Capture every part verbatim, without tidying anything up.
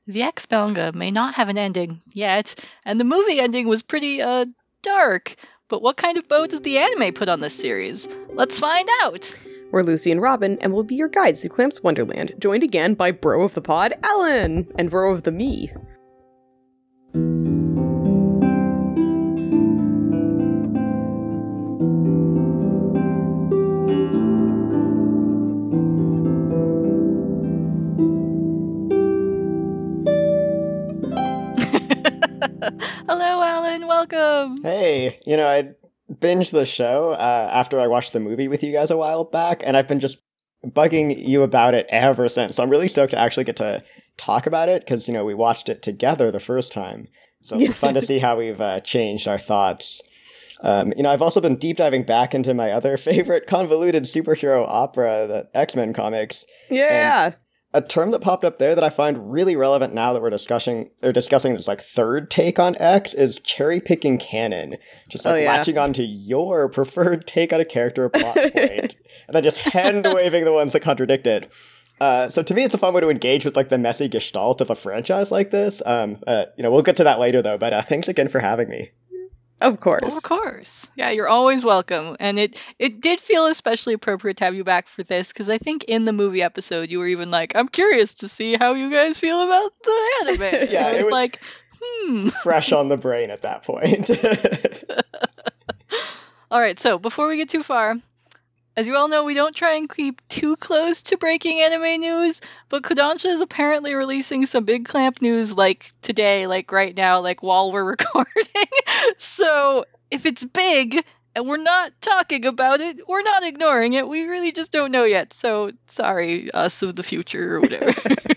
The X manga may not have an ending yet, and the movie ending was pretty, uh, dark. But what kind of bow does the anime put on this series? Let's find out! We're Lucy and Robin, and we'll be your guides through Clamp's Wonderland, joined again by Bro of the Pod, Alan, and Bro of the Me. Hello, Alan. Welcome. Hey, you know, I binged the show uh, after I watched the movie with you guys a while back, and I've been just bugging you about it ever since. So I'm really stoked to actually get to talk about it because, you know, we watched it together the first time. So yes. It's fun to see how we've uh, changed our thoughts. Um, you know, I've also been deep diving back into my other favorite convoluted superhero opera, the X-Men comics. Yeah. And a term that popped up there that I find really relevant now that we're discussing or discussing this like third take on X is cherry picking canon. Just like oh, yeah. latching onto your preferred take on a character or plot point, and then just hand waving the ones that contradict it. Uh, so to me, it's a fun way to engage with like the messy gestalt of a franchise like this. Um, uh, you know, we'll get to that later though. But uh, thanks again for having me. Of course. Of course. Yeah, you're always welcome. And it, it did feel especially appropriate to have you back for this, because I think in the movie episode, you were even like, I'm curious to see how you guys feel about the anime. yeah, I was, it was like, hmm. fresh on the brain at that point. All right, so before we get too far, as you all know, we don't try and keep too close to breaking anime news, but Kodansha is apparently releasing some big Clamp news like today, like right now, like while we're recording. So if it's big and we're not talking about it, we're not ignoring it. We really just don't know yet. So sorry, us of the future or whatever.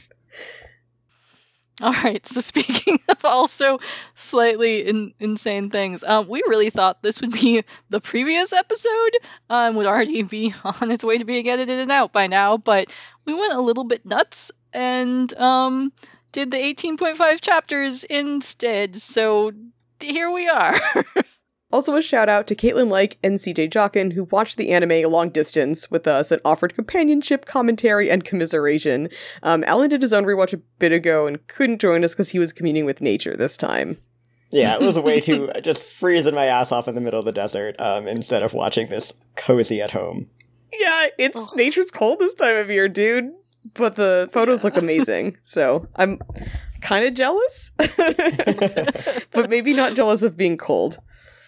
All right, so speaking of also slightly in, insane things, um, we really thought this would be the previous episode, um, would already be on its way to being edited and out by now, but we went a little bit nuts and um, did the eighteen point five chapters instead, so here we are. Also a shout out to Caitlin Like and C J Jockin, who watched the anime long distance with us and offered companionship, commentary, and commiseration. Um, Alan did his own rewatch a bit ago and couldn't join us because he was communing with nature this time. Yeah, it was way too just freezing my ass off in the middle of the desert um, instead of watching this cozy at home. Yeah, it's nature's cold this time of year, dude. But the photos yeah. look amazing, so I'm kind of jealous. But maybe not jealous of being cold.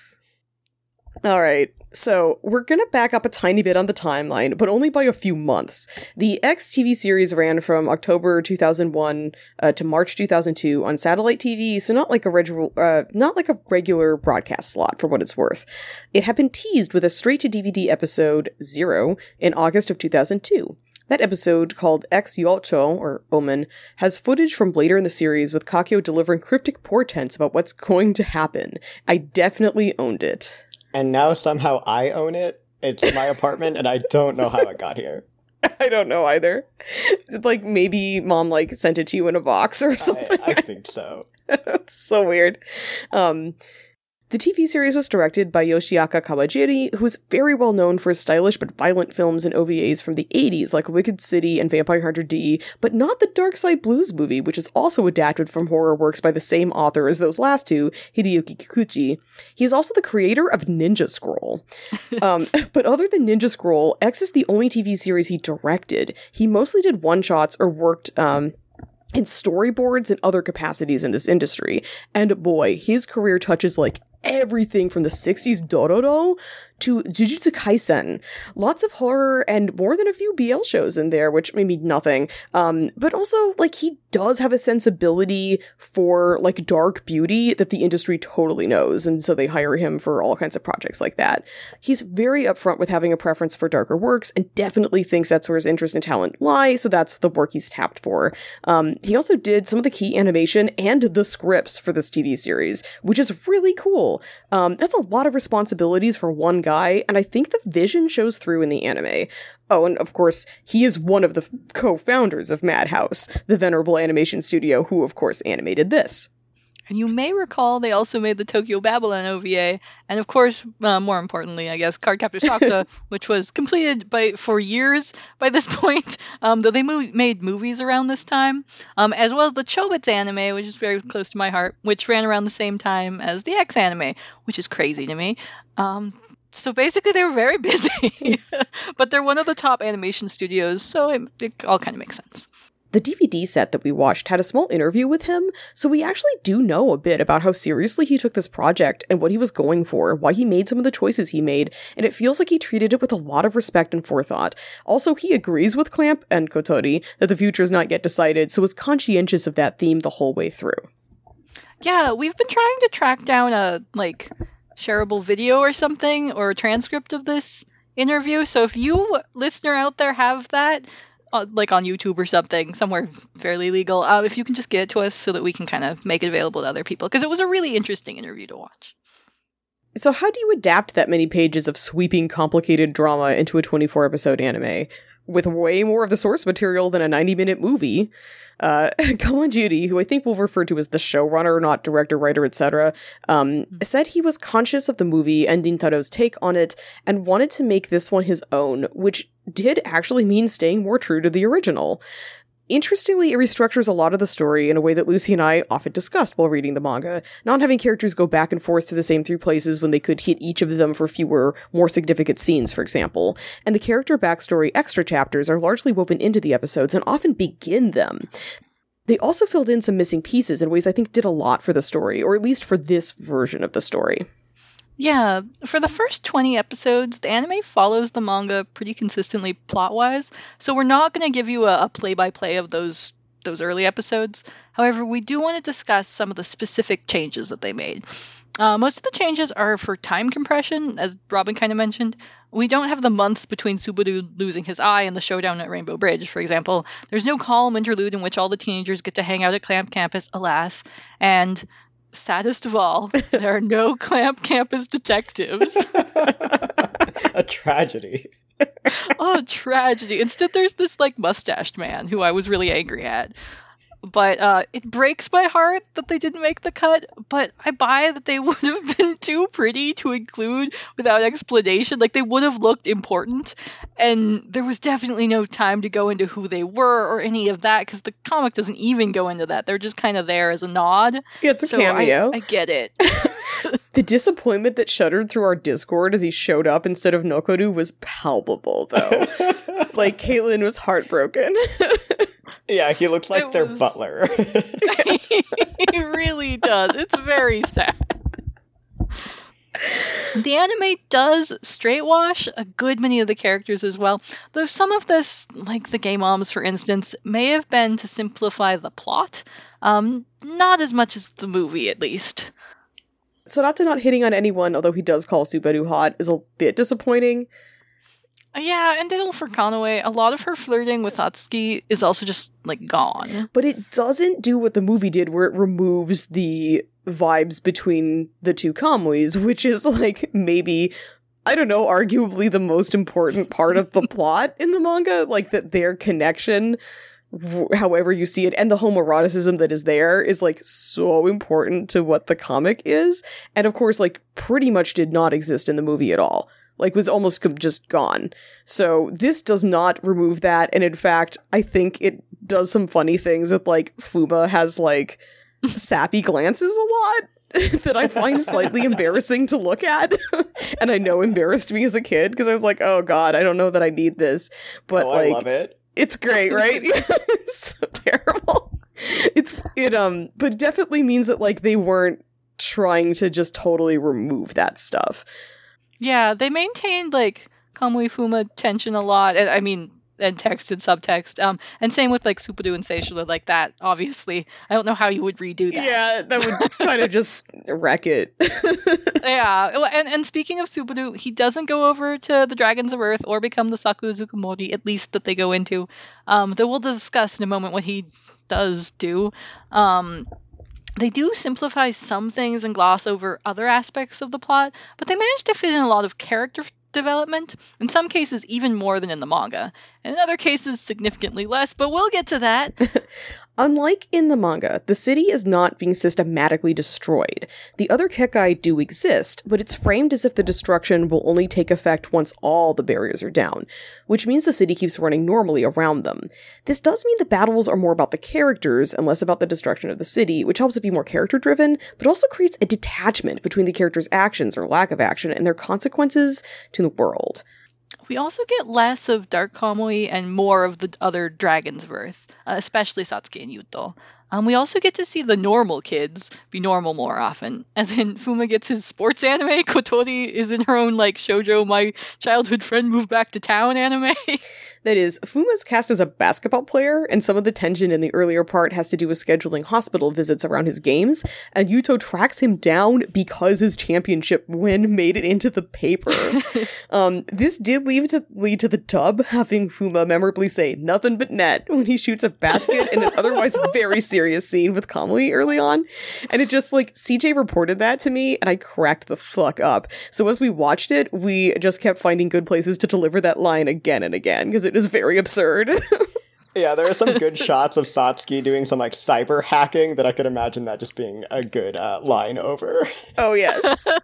All right, so we're going to back up a tiny bit on the timeline, but only by a few months. The X T V series ran from October two thousand one uh, to March two thousand two on satellite T V, so not like a regular, uh, not like a regular broadcast slot for what it's worth. It had been teased with a straight-to-D V D episode Zero in August of two thousand two. That episode, called X Yocho, or Omen, has footage from later in the series with Kakyo delivering cryptic portents about what's going to happen. I definitely owned it. And now somehow I own it. It's my apartment, and I don't know how it got here. I don't know either. Like, maybe mom, like, sent it to you in a box or something. I, I think so. That's so weird. Um... The T V series was directed by Yoshiaka Kawajiri, who is very well known for his stylish but violent films and O V As from the eighties, like Wicked City and Vampire Hunter D, but not the Dark Side Blues movie, which is also adapted from horror works by the same author as those last two, Hideyuki Kikuchi. He is also the creator of Ninja Scroll. um, but other than Ninja Scroll, X is the only T V series he directed. He mostly did one-shots or worked... Um, in storyboards and other capacities in this industry. And boy, his career touches like everything from the sixties Dororo to Jujutsu Kaisen. Lots of horror and more than a few B L shows in there, which may mean nothing. Um, but also, like, he does have a sensibility for, like, dark beauty that the industry totally knows, and so they hire him for all kinds of projects like that. He's very upfront with having a preference for darker works, and definitely thinks that's where his interest and talent lie, so that's the work he's tapped for. Um, he also did some of the key animation and the scripts for this T V series, which is really cool. Um, that's a lot of responsibilities for one guy, and I think the vision shows through in the anime. Oh, and of course, he is one of the f- co-founders of Madhouse, the venerable animation studio who, of course, animated this. And you may recall they also made the Tokyo Babylon O V A, and of course, uh, more importantly, I guess, Cardcaptor Sakura, which was completed by for years by this point, um, though they mo- made movies around this time, um, as well as the Chobits anime, which is very close to my heart, which ran around the same time as the X anime, which is crazy to me. Um, so basically, they were very busy, yes. But they're one of the top animation studios, so it, it all kind of makes sense. The D V D set that we watched had a small interview with him, so we actually do know a bit about how seriously he took this project and what he was going for, why he made some of the choices he made, and it feels like he treated it with a lot of respect and forethought. Also, he agrees with Clamp and Kotori that the future is not yet decided, so is conscientious of that theme the whole way through. Yeah, we've been trying to track down a, like, shareable video or something, or a transcript of this interview, so if you, listener out there, have that, Uh, like on YouTube or something, somewhere fairly legal, uh, if you can just get it to us so that we can kind of make it available to other people, because it was a really interesting interview to watch. So how do you adapt that many pages of sweeping, complicated drama into a twenty-four episode anime? With way more of the source material than a ninety-minute movie. Uh, Kawanjiri, who I think we'll refer to as the showrunner, not director, writer, et cetera, um, mm-hmm. said he was conscious of the movie and Rintaro's take on it, and wanted to make this one his own, which did actually mean staying more true to the original. Interestingly, it restructures a lot of the story in a way that Lucy and I often discussed while reading the manga, not having characters go back and forth to the same three places when they could hit each of them for fewer, more significant scenes, for example. And the character backstory extra chapters are largely woven into the episodes and often begin them. They also filled in some missing pieces in ways I think did a lot for the story, or at least for this version of the story. Yeah, for the first twenty episodes, the anime follows the manga pretty consistently plot-wise, so we're not going to give you a, a play-by-play of those those early episodes. However, we do want to discuss some of the specific changes that they made. Uh, most of the changes are for time compression, as Robin kind of mentioned. We don't have the months between Subaru losing his eye and the showdown at Rainbow Bridge, for example. There's no calm interlude in which all the teenagers get to hang out at Clamp Campus, alas, and saddest of all, there are no Clamp Campus detectives. A tragedy. Oh, tragedy. Instead, there's this, like, mustached man who I was really angry at. But uh, it breaks my heart that they didn't make the cut, but I buy that they would have been too pretty to include without explanation. Like, they would have looked important, and there was definitely no time to go into who they were or any of that, because the comic doesn't even go into that. They're just kind of there as a nod. Yeah, it's a so cameo. I, I get it. The disappointment that shuddered through our Discord as he showed up instead of Nokoru was palpable, though. Like, Caitlin was heartbroken. Yeah, he looks like it their was... butler. He really does. It's very sad. The anime does straight wash a good many of the characters as well, though some of this, like the gay moms for instance, may have been to simplify the plot. Um, not as much as the movie, at least. Sarata not hitting on anyone, although he does call Subaru hot, is a bit disappointing. Yeah, and Diddle for Konoe, a lot of her flirting with Atsuki is also just, like, gone. But it doesn't do what the movie did, where it removes the vibes between the two Kamuis, which is, like, maybe, I don't know, arguably the most important part of the plot in the manga, like, that their connection, wh- however you see it, and the homoeroticism that is there is, like, so important to what the comic is, and of course, like, pretty much did not exist in the movie at all. Like, was almost just gone. So this does not remove that, and in fact, I think it does some funny things with, like, Fuma has, like, sappy glances a lot that I find slightly embarrassing to look at. And I know embarrassed me as a kid, because I was like, oh god, I don't know that I need this. But, oh, like, I love it. It's great, right? It's so terrible. It's, it, um, but definitely means that, like, they weren't trying to just totally remove that stuff. Yeah, they maintained, like, Kamui Fuma tension a lot, and I mean, and text and subtext, um, and same with, like, Suparu and Seishula, like that, obviously. I don't know how you would redo that. Yeah, that would kind of just wreck it. Yeah, and, and speaking of Subaru, he doesn't go over to the Dragons of Earth or become the Saku Zukumori, at least that they go into, um, though we'll discuss in a moment what he does do. Um... They do simplify some things and gloss over other aspects of the plot, but they manage to fit in a lot of character development, in some cases even more than in the manga. and in other cases significantly less, but we'll get to that. Unlike in the manga, the city is not being systematically destroyed. The other Kekai do exist, but it's framed as if the destruction will only take effect once all the barriers are down, which means the city keeps running normally around them. This does mean the battles are more about the characters and less about the destruction of the city, which helps it be more character-driven, but also creates a detachment between the characters' actions or lack of action and their consequences to the world. We also get less of Dark Kamui and more of the other Dragon's Birth, uh, especially Satsuki and Yuto. Um, we also get to see the normal kids be normal more often. As in, Fuma gets his sports anime, Kotori is in her own, like, shoujo, my childhood friend moved back to town anime. That is, Fuma's cast as a basketball player, and some of the tension in the earlier part has to do with scheduling hospital visits around his games, and Yuto tracks him down because his championship win made it into the paper. um, this did lead to, lead to the dub having Fuma memorably say, "nothing but net," when he shoots a basket in an otherwise very serious scene with Kamui early on. And it just, like, C J reported that to me, and I cracked the fuck up. So as we watched it, we just kept finding good places to deliver that line again and again, because it is very absurd. Yeah, there are some good shots of Satsuki doing some, like, cyber hacking that I could imagine that just being a good uh, line over. Oh, yes.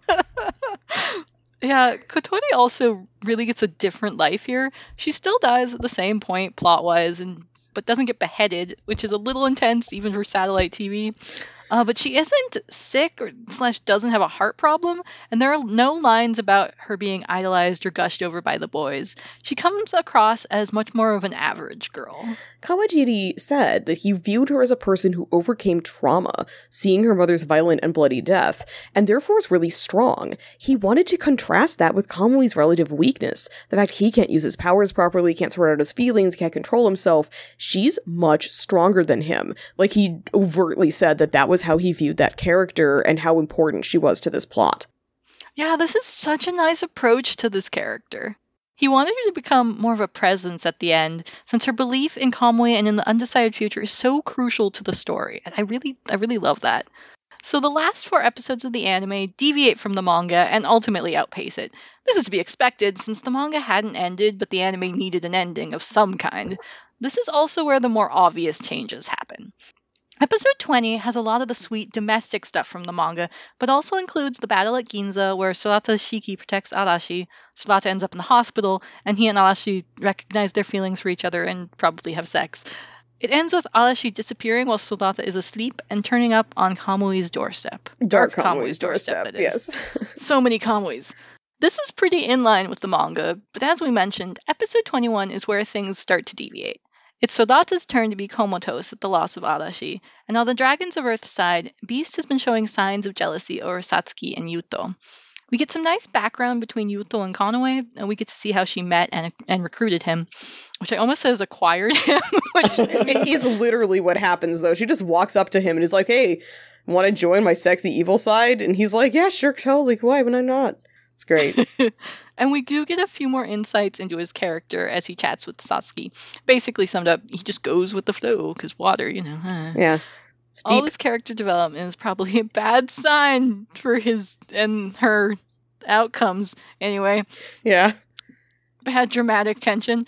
Yeah, Kotori also really gets a different life here. She still dies at the same point, plot-wise, and but doesn't get beheaded, which is a little intense even for satellite T V. Uh, but she isn't sick or slash doesn't have a heart problem, and there are no lines about her being idolized or gushed over by the boys. She comes across as much more of an average girl. Kawajiri said that he viewed her as a person who overcame trauma, seeing her mother's violent and bloody death, and therefore is really strong. He wanted to contrast that with Kamui's relative weakness, the fact he can't use his powers properly, can't sort out his feelings, can't control himself. She's much stronger than him. Like, he overtly said that that was how he viewed that character and how important she was to this plot. Yeah, this is such a nice approach to this character. He wanted her to become more of a presence at the end, since her belief in Kamui and in the undecided future is so crucial to the story, and I really, I really love that. So the last four episodes of the anime deviate from the manga and ultimately outpace it. This is to be expected, since the manga hadn't ended, but the anime needed an ending of some kind. This is also where the more obvious changes happen. Episode twenty has a lot of the sweet domestic stuff from the manga, but also includes the battle at Ginza where Sorata's Shiki protects Arashi. Sorata ends up in the hospital, and he and Arashi recognize their feelings for each other and probably have sex. It ends with Arashi disappearing while Sorata is asleep and turning up on Kamui's doorstep. Dark Kamui's doorstep, that is. yes. So many Kamuis. This is pretty in line with the manga, but as we mentioned, episode twenty-one is where things start to deviate. It's Sorata's turn to be comatose at the loss of Arashi, and on the Dragons of Earth's side, Beast has been showing signs of jealousy over Satsuki and Yuto. We get some nice background between Yuto and Konoe, and we get to see how she met and, and recruited him, which I almost says acquired him. Which It is literally what happens, though. She just walks up to him and is like, "Hey, want to join my sexy evil side?" And he's like, "Yeah, sure, totally. Why would I not?" It's great. And we do get a few more insights into his character as he chats with Satsuki. Basically summed up, he just goes with the flow, because water, you know. Uh. Yeah. All his character development is probably a bad sign for his and her outcomes. Anyway. Yeah. Bad dramatic tension.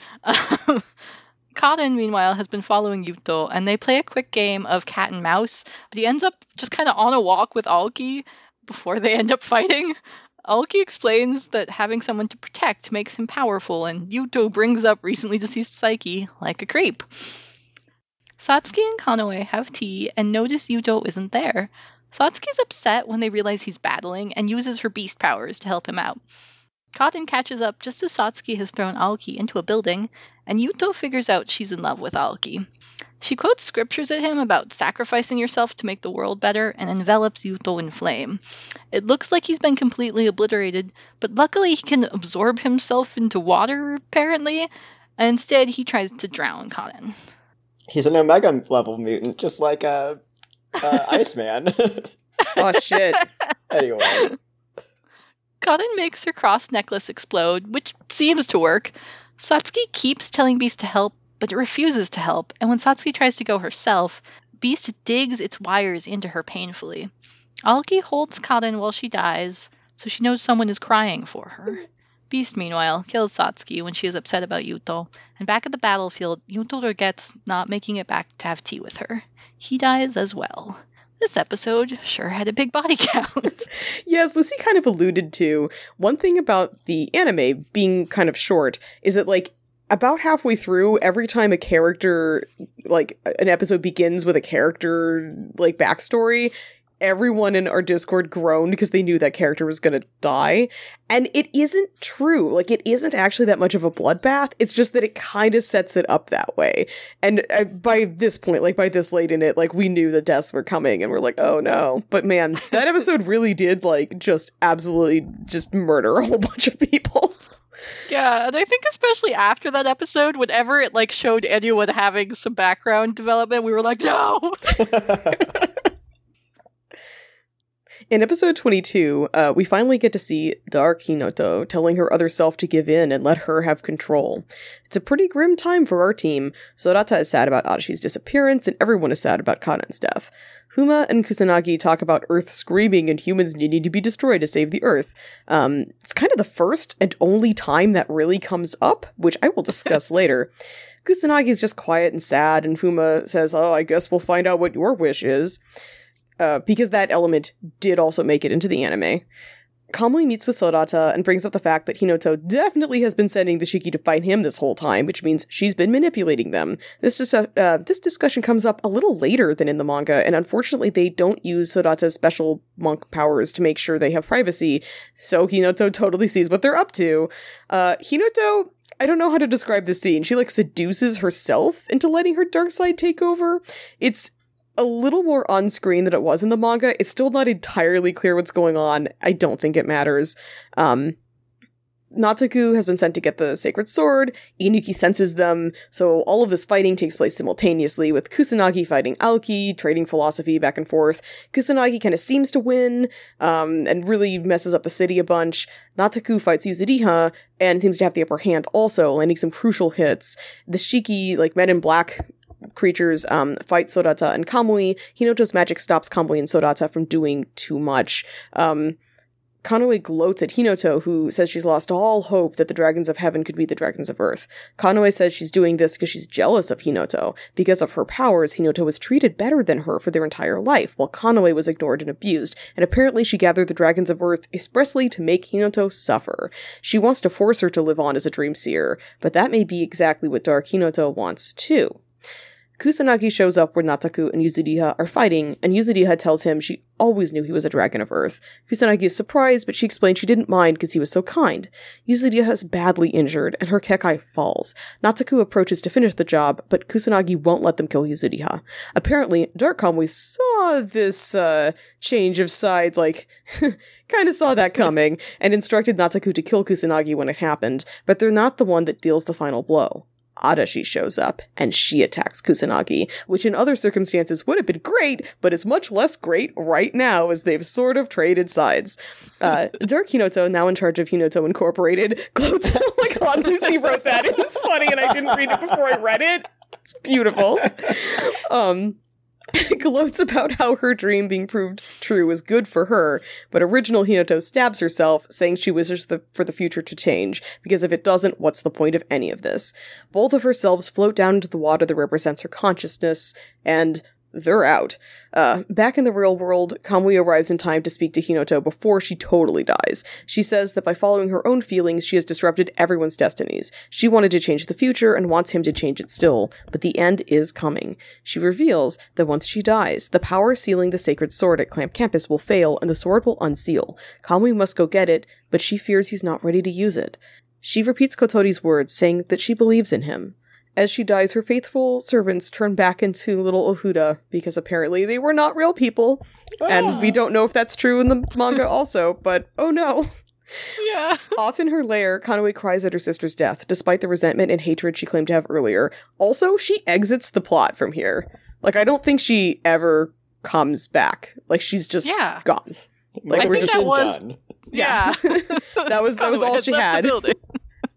Kaden, meanwhile, has been following Yuto, and they play a quick game of cat and mouse, but he ends up just kind of on a walk with Aoki before they end up fighting. Aoki explains that having someone to protect makes him powerful, and Yuto brings up recently deceased Saiki like a creep. Satsuki and Konoe have tea and notice Yuto isn't there. Satsuki's upset when they realize he's battling and uses her beast powers to help him out. Kaden catches up just as Satsuki has thrown Aoki into a building, and Yuto figures out she's in love with Aoki. She quotes scriptures at him about sacrificing yourself to make the world better and envelops Yuto in flame. It looks like he's been completely obliterated, but luckily he can absorb himself into water, apparently, and instead he tries to drown Kaden. He's an Omega level mutant, just like uh, uh, Iceman. Oh, shit. Anyway. Kaden makes her cross necklace explode, which seems to work. Satsuki keeps telling Beast to help, but it refuses to help, and when Satsuki tries to go herself, Beast digs its wires into her painfully. Aoki holds Kaden while she dies, so she knows someone is crying for her. Beast, meanwhile, kills Satsuki when she is upset about Yuto, and back at the battlefield, Yuto regrets not making it back to have tea with her. He dies as well. This episode sure had a big body count. Yes, Lucy kind of alluded to, one thing about the anime being kind of short is that, like, about halfway through, every time a character, like, an episode begins with a character, like, backstory, everyone in our Discord groaned because they knew that character was gonna die. And it isn't true. Like, it isn't actually that much of a bloodbath. It's just that it kind of sets it up that way. And uh, by this point, like, by this late in it, like, we knew the deaths were coming and we're like, oh no. But man, that episode really did, like, just absolutely just murder a whole bunch of people. Yeah, and I think especially after that episode, whenever it, like, showed anyone having some background development, we were like, no! In episode twenty-two, uh, we finally get to see Dark Hinoto telling her other self to give in and let her have control. It's a pretty grim time for our team. Sorata is sad about Adashi's disappearance, and everyone is sad about Kanen's death. Fuma and Kusanagi talk about Earth screaming and humans needing to be destroyed to save the Earth. Um, it's kind of the first and only time that really comes up, which I will discuss later. Kusanagi is just quiet and sad, and Fuma says, oh, I guess we'll find out what your wish is. Uh, because that element did also make it into the anime. Kamui meets with Sorata and brings up the fact that Hinoto definitely has been sending the Shiki to fight him this whole time, which means she's been manipulating them. This dis- uh, this discussion comes up a little later than in the manga, and unfortunately they don't use Sorata's special monk powers to make sure they have privacy, so Hinoto totally sees what they're up to. Uh, Hinoto, I don't know how to describe this scene. She, like, seduces herself into letting her dark side take over. It's a little more on-screen than it was in the manga. It's still not entirely clear what's going on. I don't think it matters. Um, Natsuko has been sent to get the sacred sword. Inuki senses them, so all of this fighting takes place simultaneously, with Kusanagi fighting Aoki, trading philosophy back and forth. Kusanagi kind of seems to win, um, and really messes up the city a bunch. Natsuko fights Yuzuriha, and seems to have the upper hand also, landing some crucial hits. The Shiki, like, Men in Black creatures um, fight Sorata and Kamui. Hinoto's magic stops Kamui and Sorata from doing too much. Um, Kanoe gloats at Hinoto, who says she's lost all hope that the dragons of heaven could be the dragons of earth. Kanoe says she's doing this because she's jealous of Hinoto. Because of her powers, Hinoto was treated better than her for their entire life, while Kanoe was ignored and abused, and apparently she gathered the dragons of earth expressly to make Hinoto suffer. She wants to force her to live on as a dream seer, but that may be exactly what Dark Hinoto wants too. Kusanagi shows up where Natsuko and Yuzuriha are fighting, and Yuzuriha tells him she always knew he was a dragon of earth. Kusanagi is surprised, but she explains she didn't mind because he was so kind. Yuzuriha is badly injured, and her Kekai falls. Natsuko approaches to finish the job, but Kusanagi won't let them kill Yuzuriha. Apparently, Dark Kamui saw this, uh, change of sides, like, kind of saw that coming, and instructed Natsuko to kill Kusanagi when it happened, but they're not the one that deals the final blow. Adachi shows up, and she attacks Kusanagi, which in other circumstances would have been great, but is much less great right now as they've sort of traded sides. Uh, Dark Hinoto, now in charge of Hinoto Incorporated, gloats. Oh my god, Lucy wrote that. It was funny, and I didn't read it before I read it. It's beautiful. Um... gloats about how her dream being proved true was good for her, but original Hinoto stabs herself, saying she wishes the, for the future to change, because if it doesn't, what's the point of any of this? Both of her selves float down into the water that represents her consciousness, and they're out. Uh, back in the real world, Kamui arrives in time to speak to Hinoto before she totally dies. She says that by following her own feelings, she has disrupted everyone's destinies. She wanted to change the future and wants him to change it still, but the end is coming. She reveals that once she dies, the power sealing the sacred sword at Clamp Campus will fail and the sword will unseal. Kamui must go get it, but she fears he's not ready to use it. She repeats Kotori's words, saying that she believes in him. As she dies, her faithful servants turn back into little Ohuda, because apparently they were not real people. Ah. And we don't know if that's true in the manga also, but oh no. Yeah. Off in her lair, Kanoe cries at her sister's death, despite the resentment and hatred she claimed to have earlier. Also, she exits the plot from here. Like, I don't think she ever comes back. Like, she's just yeah. gone. Like, I we're think just that was, done. Yeah. that was that was all she had.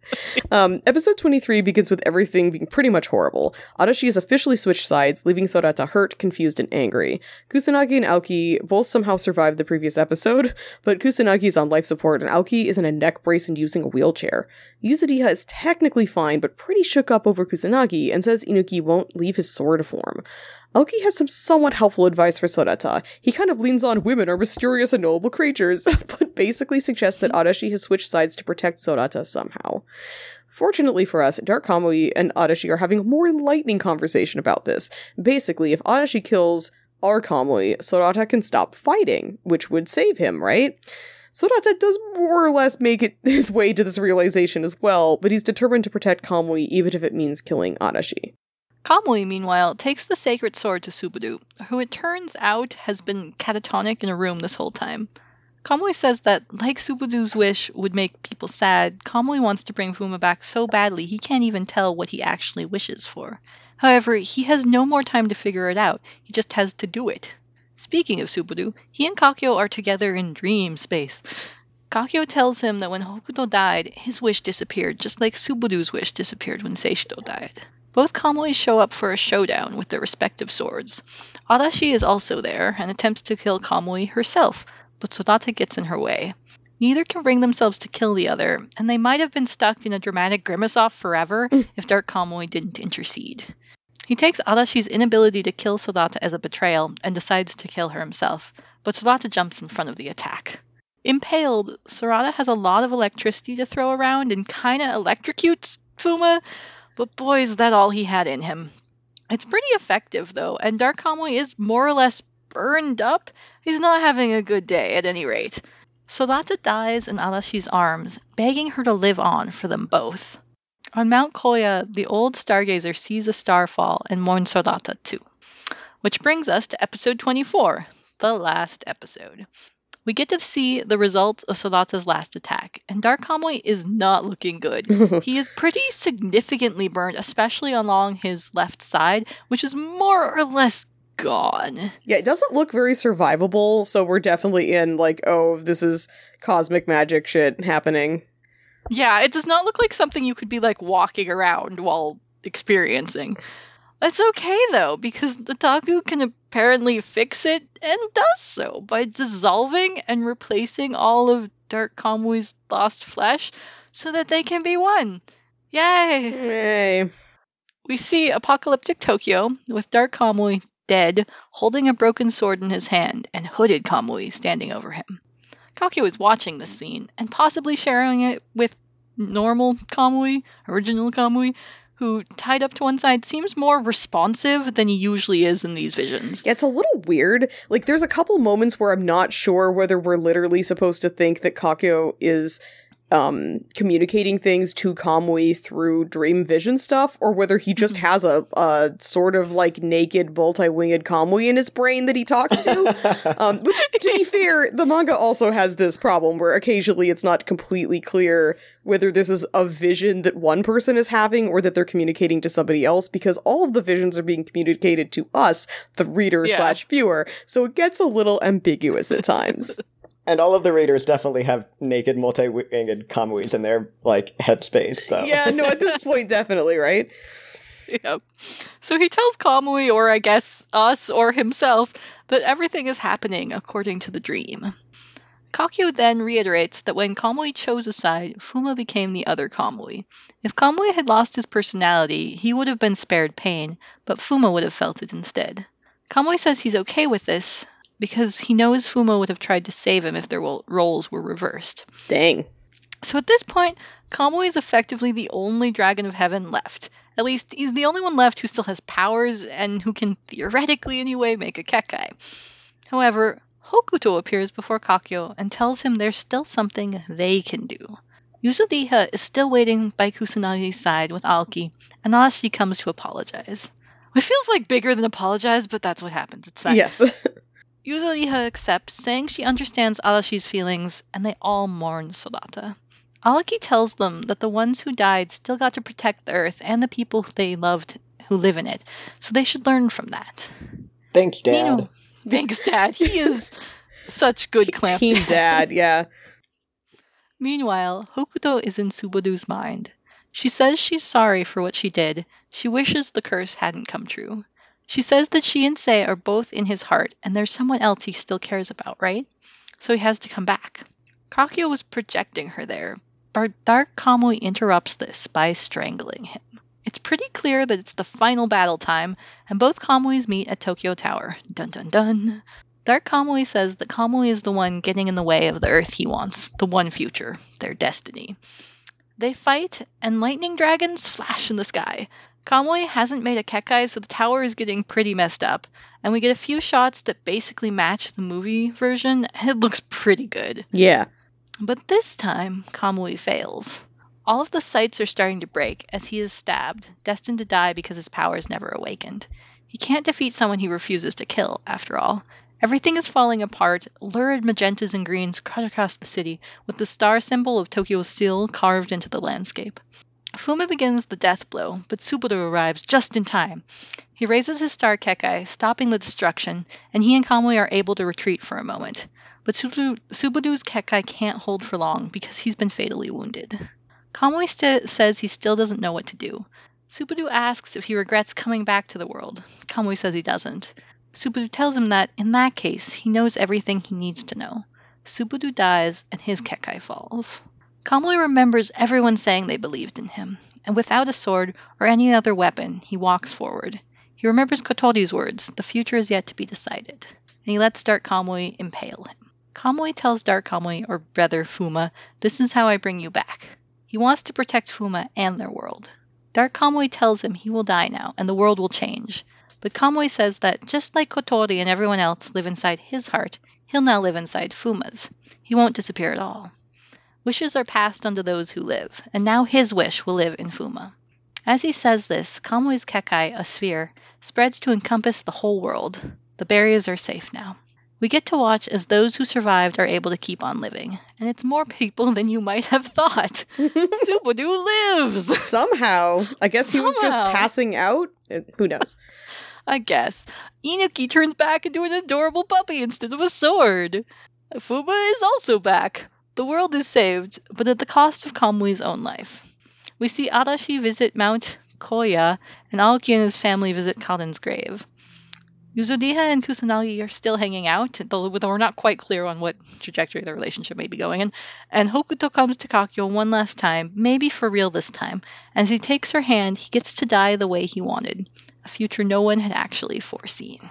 um, episode twenty-three begins with everything being pretty much horrible. Adachi has officially switched sides, leaving Sorata hurt, confused, and angry. Kusanagi and Aoki both somehow survived the previous episode, but Kusanagi is on life support and Aoki is in a neck brace and using a wheelchair. Yuzuriha is technically fine, but pretty shook up over Kusanagi and says Inuki won't leave his sword form. Aoki has some somewhat helpful advice for Sorata. He kind of leans on women are mysterious and noble creatures, but basically suggests that Adachi has switched sides to protect Sorata somehow. Fortunately for us, Dark Kamui and Adachi are having a more enlightening conversation about this. Basically, if Adachi kills our Kamui, Sorata can stop fighting, which would save him, right? Sorata does more or less make it his way to this realization as well, but he's determined to protect Kamui even if it means killing Adachi. Kamui, meanwhile, takes the sacred sword to Subaru, who it turns out has been catatonic in a room this whole time. Kamui says that, like Subaru's wish would make people sad, Kamui wants to bring Fuma back so badly he can't even tell what he actually wishes for. However, he has no more time to figure it out, he just has to do it. Speaking of Subaru, he and Kakyo are together in dream space. Kakyo tells him that when Hokuto died, his wish disappeared, just like Subaru's wish disappeared when Seishido died. Both Kamui show up for a showdown with their respective swords. Adachi is also there and attempts to kill Kamui herself, but Sorata gets in her way. Neither can bring themselves to kill the other, and they might have been stuck in a dramatic grimace-off forever if Dark Kamui didn't intercede. He takes Adachi's inability to kill Sorata as a betrayal and decides to kill her himself, but Sorata jumps in front of the attack. Impaled, Sorata has a lot of electricity to throw around and kinda electrocutes Fuma, but boy is that all he had in him. It's pretty effective though, and Dark Kamui is more or less burned up. He's not having a good day at any rate. Sorata dies in Adachi's arms, begging her to live on for them both. On Mount Koya, the old stargazer sees a star fall and mourns Sorata too. Which brings us to episode twenty-four, the last episode. We get to see the results of Sorata's last attack, and Dark Kamui is not looking good. He is pretty significantly burned, especially along his left side, which is more or less gone. Yeah, it doesn't look very survivable, so we're definitely in, like, oh, this is cosmic magic shit happening. Yeah, it does not look like something you could be, like, walking around while experiencing. It's okay, though, because the Taku can apparently fix it, and does so, by dissolving and replacing all of Dark Kamui's lost flesh so that they can be one. Yay! Yay. We see apocalyptic Tokyo, with Dark Kamui dead, holding a broken sword in his hand, and hooded Kamui standing over him. Kakyo is watching this scene, and possibly sharing it with normal Kamui, original Kamui, who, tied up to one side, seems more responsive than he usually is in these visions. Yeah, it's a little weird. Like, there's a couple moments where I'm not sure whether we're literally supposed to think that Kakyo is um, communicating things to Kamui through dream vision stuff, or whether he just has a, a sort of, like, naked, multi-winged Kamui in his brain that he talks to. um, which, to be fair, the manga also has this problem where occasionally it's not completely clear whether this is a vision that one person is having or that they're communicating to somebody else, because all of the visions are being communicated to us, the reader yeah. slash viewer, so it gets a little ambiguous at times. And all of the readers definitely have naked, multi-winged Kamuis in their, like, headspace, so... Yeah, no, at this point, definitely, right? Yeah. So he tells Kamui, or I guess us, or himself, that everything is happening according to the dream. Kakyo then reiterates that when Kamui chose a side, Fuma became the other Kamui. If Kamui had lost his personality, he would have been spared pain, but Fuma would have felt it instead. Kamui says he's okay with this, because he knows Fuma would have tried to save him if their roles were reversed. Dang. So at this point, Kamui is effectively the only Dragon of Heaven left. At least, he's the only one left who still has powers, and who can theoretically anyway make a Kekkai. However, Hokuto appears before Kakyo and tells him there's still something they can do. Yuzuriha is still waiting by Kusanagi's side with Aoki, and Adachi comes to apologize. It feels like bigger than apologize, but that's what happens. It's fine. Yes. Yuzuriha accepts, saying she understands Adachi's feelings, and they all mourn Sorata. Aoki tells them that the ones who died still got to protect the Earth and the people they loved who live in it, so they should learn from that. Thanks, Dad. You know, thanks, Dad. He is such good clamp Team dad. dad, yeah. Meanwhile, Hokuto is in Subaru's mind. She says she's sorry for what she did. She wishes the curse hadn't come true. She says that she and Sei are both in his heart, and there's someone else he still cares about, right? So he has to come back. Kakyo was projecting her there, but Dark Kamui interrupts this by strangling him. It's pretty clear that it's the final battle time, and both Kamuis meet at Tokyo Tower. Dun dun dun. Dark Kamui says that Kamui is the one getting in the way of the Earth he wants, the one future, their destiny. They fight, and lightning dragons flash in the sky. Kamui hasn't made a Kekai, so the tower is getting pretty messed up, and we get a few shots that basically match the movie version, and it looks pretty good. Yeah. But this time, Kamui fails. All of the sights are starting to break as he is stabbed, destined to die because his power is never awakened. He can't defeat someone he refuses to kill, after all. Everything is falling apart, lurid magentas and greens cut across the city, with the star symbol of Tokyo's seal carved into the landscape. Fuma begins the death blow, but Subaru arrives just in time. He raises his star Kekai, stopping the destruction, and he and Kamui are able to retreat for a moment. But Subaru, Subaru's Kekai can't hold for long because he's been fatally wounded. Kamui st- says he still doesn't know what to do. Subaru asks if he regrets coming back to the world. Kamui says he doesn't. Subaru tells him that, in that case, he knows everything he needs to know. Subaru dies, and his Kekai falls. Kamui remembers everyone saying they believed in him, and without a sword or any other weapon, he walks forward. He remembers Kotori's words, the future is yet to be decided, and he lets Dark Kamui impale him. Kamui tells Dark Kamui, or rather Fuma, this is how I bring you back. He wants to protect Fuma and their world. Dark Kamui tells him he will die now, and the world will change. But Kamui says that, just like Kotori and everyone else live inside his heart, he'll now live inside Fuma's. He won't disappear at all. Wishes are passed on to those who live, and now his wish will live in Fuma. As he says this, Kamui's Kekai, a sphere, spreads to encompass the whole world. The barriers are safe now. We get to watch as those who survived are able to keep on living, and it's more people than you might have thought. Subaru lives! Somehow. I guess he was just Somehow. passing out. Uh, Who knows? I guess. Inuki turns back into an adorable puppy instead of a sword. Fuma is also back. The world is saved, but at the cost of Kamui's own life. We see Arashi visit Mount Koya, and Aoki and his family visit Karen's grave. Yuzuriha and Kusanagi are still hanging out, though we're not quite clear on what trajectory their relationship may be going in. And Hokuto comes to Kakyo one last time, maybe for real this time. As he takes her hand, he gets to die the way he wanted, a future no one had actually foreseen.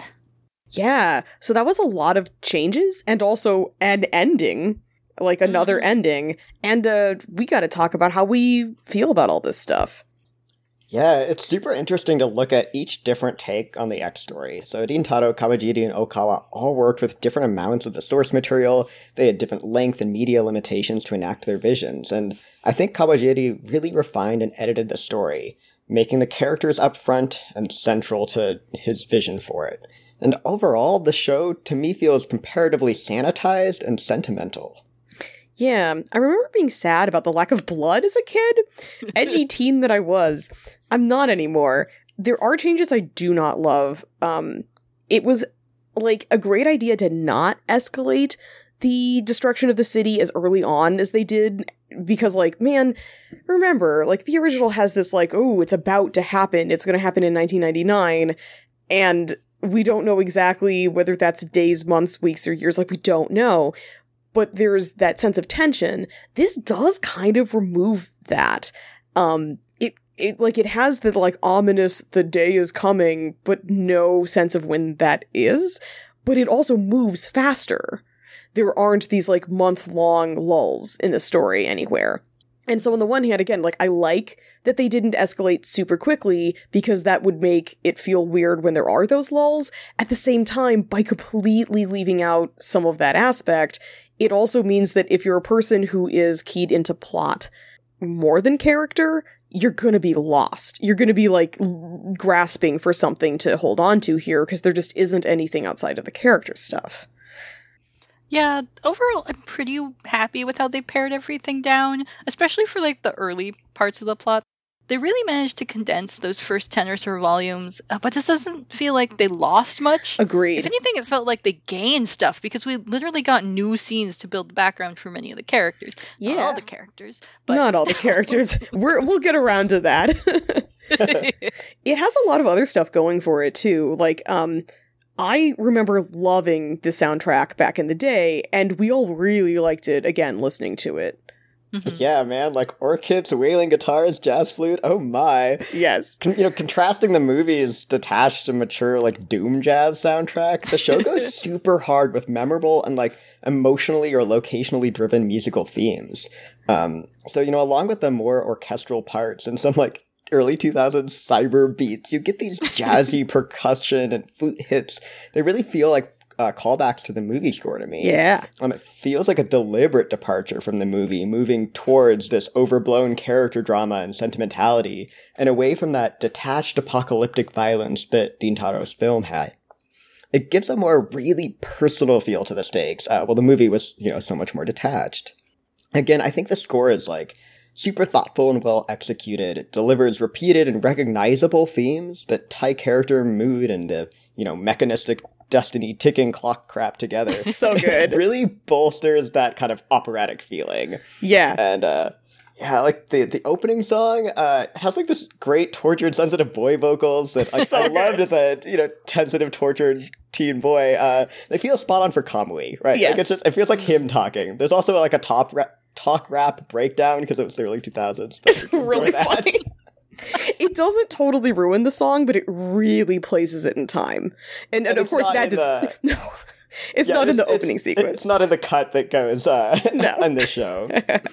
Yeah, so that was a lot of changes, and also an ending. Like, another Mm-hmm. ending. And uh, we gotta talk about how we feel about all this stuff. Yeah, it's super interesting to look at each different take on the X story. So Rintaro, Kawajiri, and Okawa all worked with different amounts of the source material. They had different length and media limitations to enact their visions. And I think Kawajiri really refined and edited the story, making the characters upfront and central to his vision for it. And overall, the show, to me, feels comparatively sanitized and sentimental. Yeah, I remember being sad about the lack of blood as a kid. Edgy teen that I was. I'm not anymore. There are changes I do not love. Um, it was, like, a great idea to not escalate the destruction of the city as early on as they did, because, like, man, remember, like, the original has this, like, oh, it's about to happen, it's gonna happen in nineteen ninety-nine, and we don't know exactly whether that's days, months, weeks, or years, like, we don't know. But there's that sense of tension. This does kind of remove that. Um, it, it, like, it has the, like, ominous, the day is coming, but no sense of when that is. But it also moves faster. There aren't these, like, month-long lulls in the story anywhere. And so on the one hand, again, like, I like that they didn't escalate super quickly, because that would make it feel weird when there are those lulls. At the same time, by completely leaving out some of that aspect, it also means that if you're a person who is keyed into plot more than character, you're gonna be lost. You're gonna be, like, l- grasping for something to hold on to here, because there just isn't anything outside of the character stuff. Yeah, overall, I'm pretty happy with how they pared everything down, especially for, like, the early parts of the plot. they really managed to condense those first ten or so volumes, uh, but this doesn't feel like they lost much. Agreed. If anything, it felt like they gained stuff because we literally got new scenes to build the background for many of the characters. Yeah. Not all the characters. But Not all the characters. We're, we'll get around to that. It has a lot of other stuff going for it, too. Like, um... I remember loving the soundtrack back in the day, and we all really liked it, again, listening to it. Mhm. Yeah, man, like orchids, wailing guitars, jazz flute, oh my. Yes. Con- you know, contrasting the movie's detached and mature, like, doom jazz soundtrack, the show goes super hard with memorable and, like, emotionally or locationally driven musical themes. Um, so, you know, along with the more orchestral parts and some, like, early two thousands cyber beats, you get these jazzy percussion and flute hits. They really feel like uh, callbacks to the movie score to me. Yeah. Um, it feels like a deliberate departure from the movie, moving towards this overblown character drama and sentimentality, and away from that detached apocalyptic violence that Dean Taro's film had. It gives a more really personal feel to the stakes. Uh, well, the movie was, you know, so much more detached. Again, I think the score is like super thoughtful and well executed. It delivers repeated and recognizable themes that tie character, mood, and the, you know, mechanistic destiny ticking clock crap together. So good. It really bolsters that kind of operatic feeling. Yeah. And, uh, yeah, like the, the opening song, uh, it has like this great tortured, sensitive boy vocals that like, So I good. loved as a, you know, sensitive, tortured teen boy. Uh, they feel spot on for Kamui, right? Yes. Like it's just, it feels like him talking. There's also like a top rap, talk rap breakdown because it was the early two thousands. It's really funny. It doesn't totally ruin the song, but it really places it in time. And, and, And of it's course not that in does the- no. It's Yeah, not in the it's- opening it's- sequence. It's not in the cut that goes uh, No. on this show.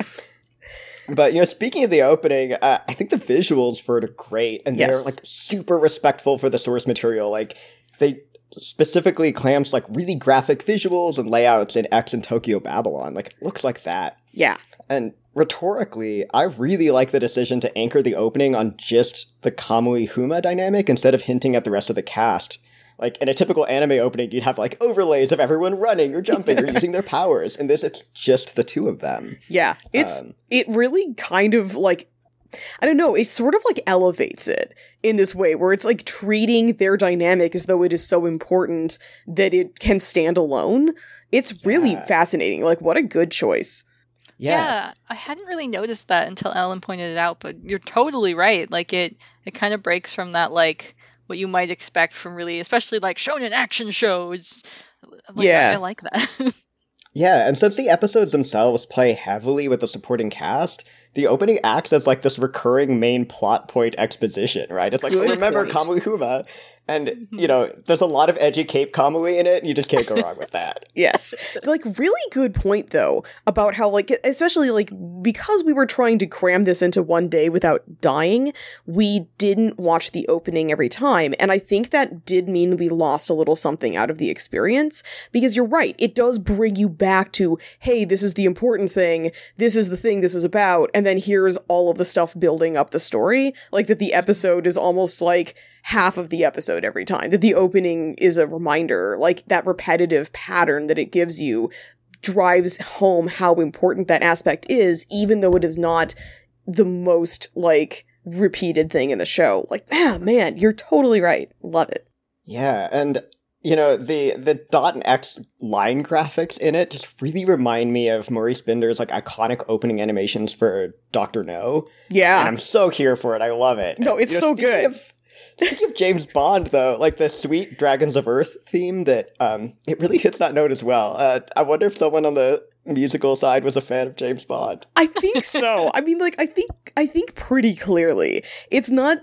But, you know, speaking of the opening, uh, I think the visuals for it are great, and Yes. they're, like, super respectful for the source material. Like, they specifically clamps, like, really graphic visuals and layouts in X and Tokyo Babylon. Like, it looks like that. Yeah. And rhetorically, I really like the decision to anchor the opening on just the Kamui-Huma dynamic instead of hinting at the rest of the cast. Like, in a typical anime opening, you'd have, like, overlays of everyone running or jumping or using their powers. In this, it's just the two of them. Yeah. It's Um, it really kind of like I don't know, it sort of like elevates it in this way where it's like treating their dynamic as though it is so important that it can stand alone. It's really Yeah. fascinating. Like, what a good choice. Yeah. Yeah, I hadn't really noticed that until Ellen pointed it out, but you're totally right. Like it it kind of breaks from that like what you might expect from really, especially like shonen action shows. Like, Yeah. I, I like that. Yeah, and since the episodes themselves play heavily with the supporting cast, the opening acts as like this recurring main plot point exposition, right? It's like, Good remember point. Kamui-Huma? And, you know, there's a lot of edgy Cape Kamui in it, and you just can't go wrong with that. Yes. Like, really good point, though, about how, like, especially, like, because we were trying to cram this into one day without dying, we didn't watch the opening every time. And I think that did mean we lost a little something out of the experience. Because you're right, it does bring you back to, hey, this is the important thing, this is the thing this is about, and then here's all of the stuff building up the story. Like, that the episode is almost like half of the episode every time, that the opening is a reminder, like that repetitive pattern that it gives you drives home how important that aspect is, even though it is not the most like repeated thing in the show. Like, ah, man, you're totally right. Love it. Yeah, and you know, the the dot and X line graphics in it just really remind me of Maurice Binder's like iconic opening animations for Doctor No. Yeah. And I'm so here for it. I love it. No, it's You know, so speaking good. Of, speaking of James Bond, though, like the sweet Dragons of Earth theme, that um, it really hits that note as well. Uh, I wonder if someone on the musical side was a fan of James Bond. I think so. I mean, like, I think, I think pretty clearly. It's not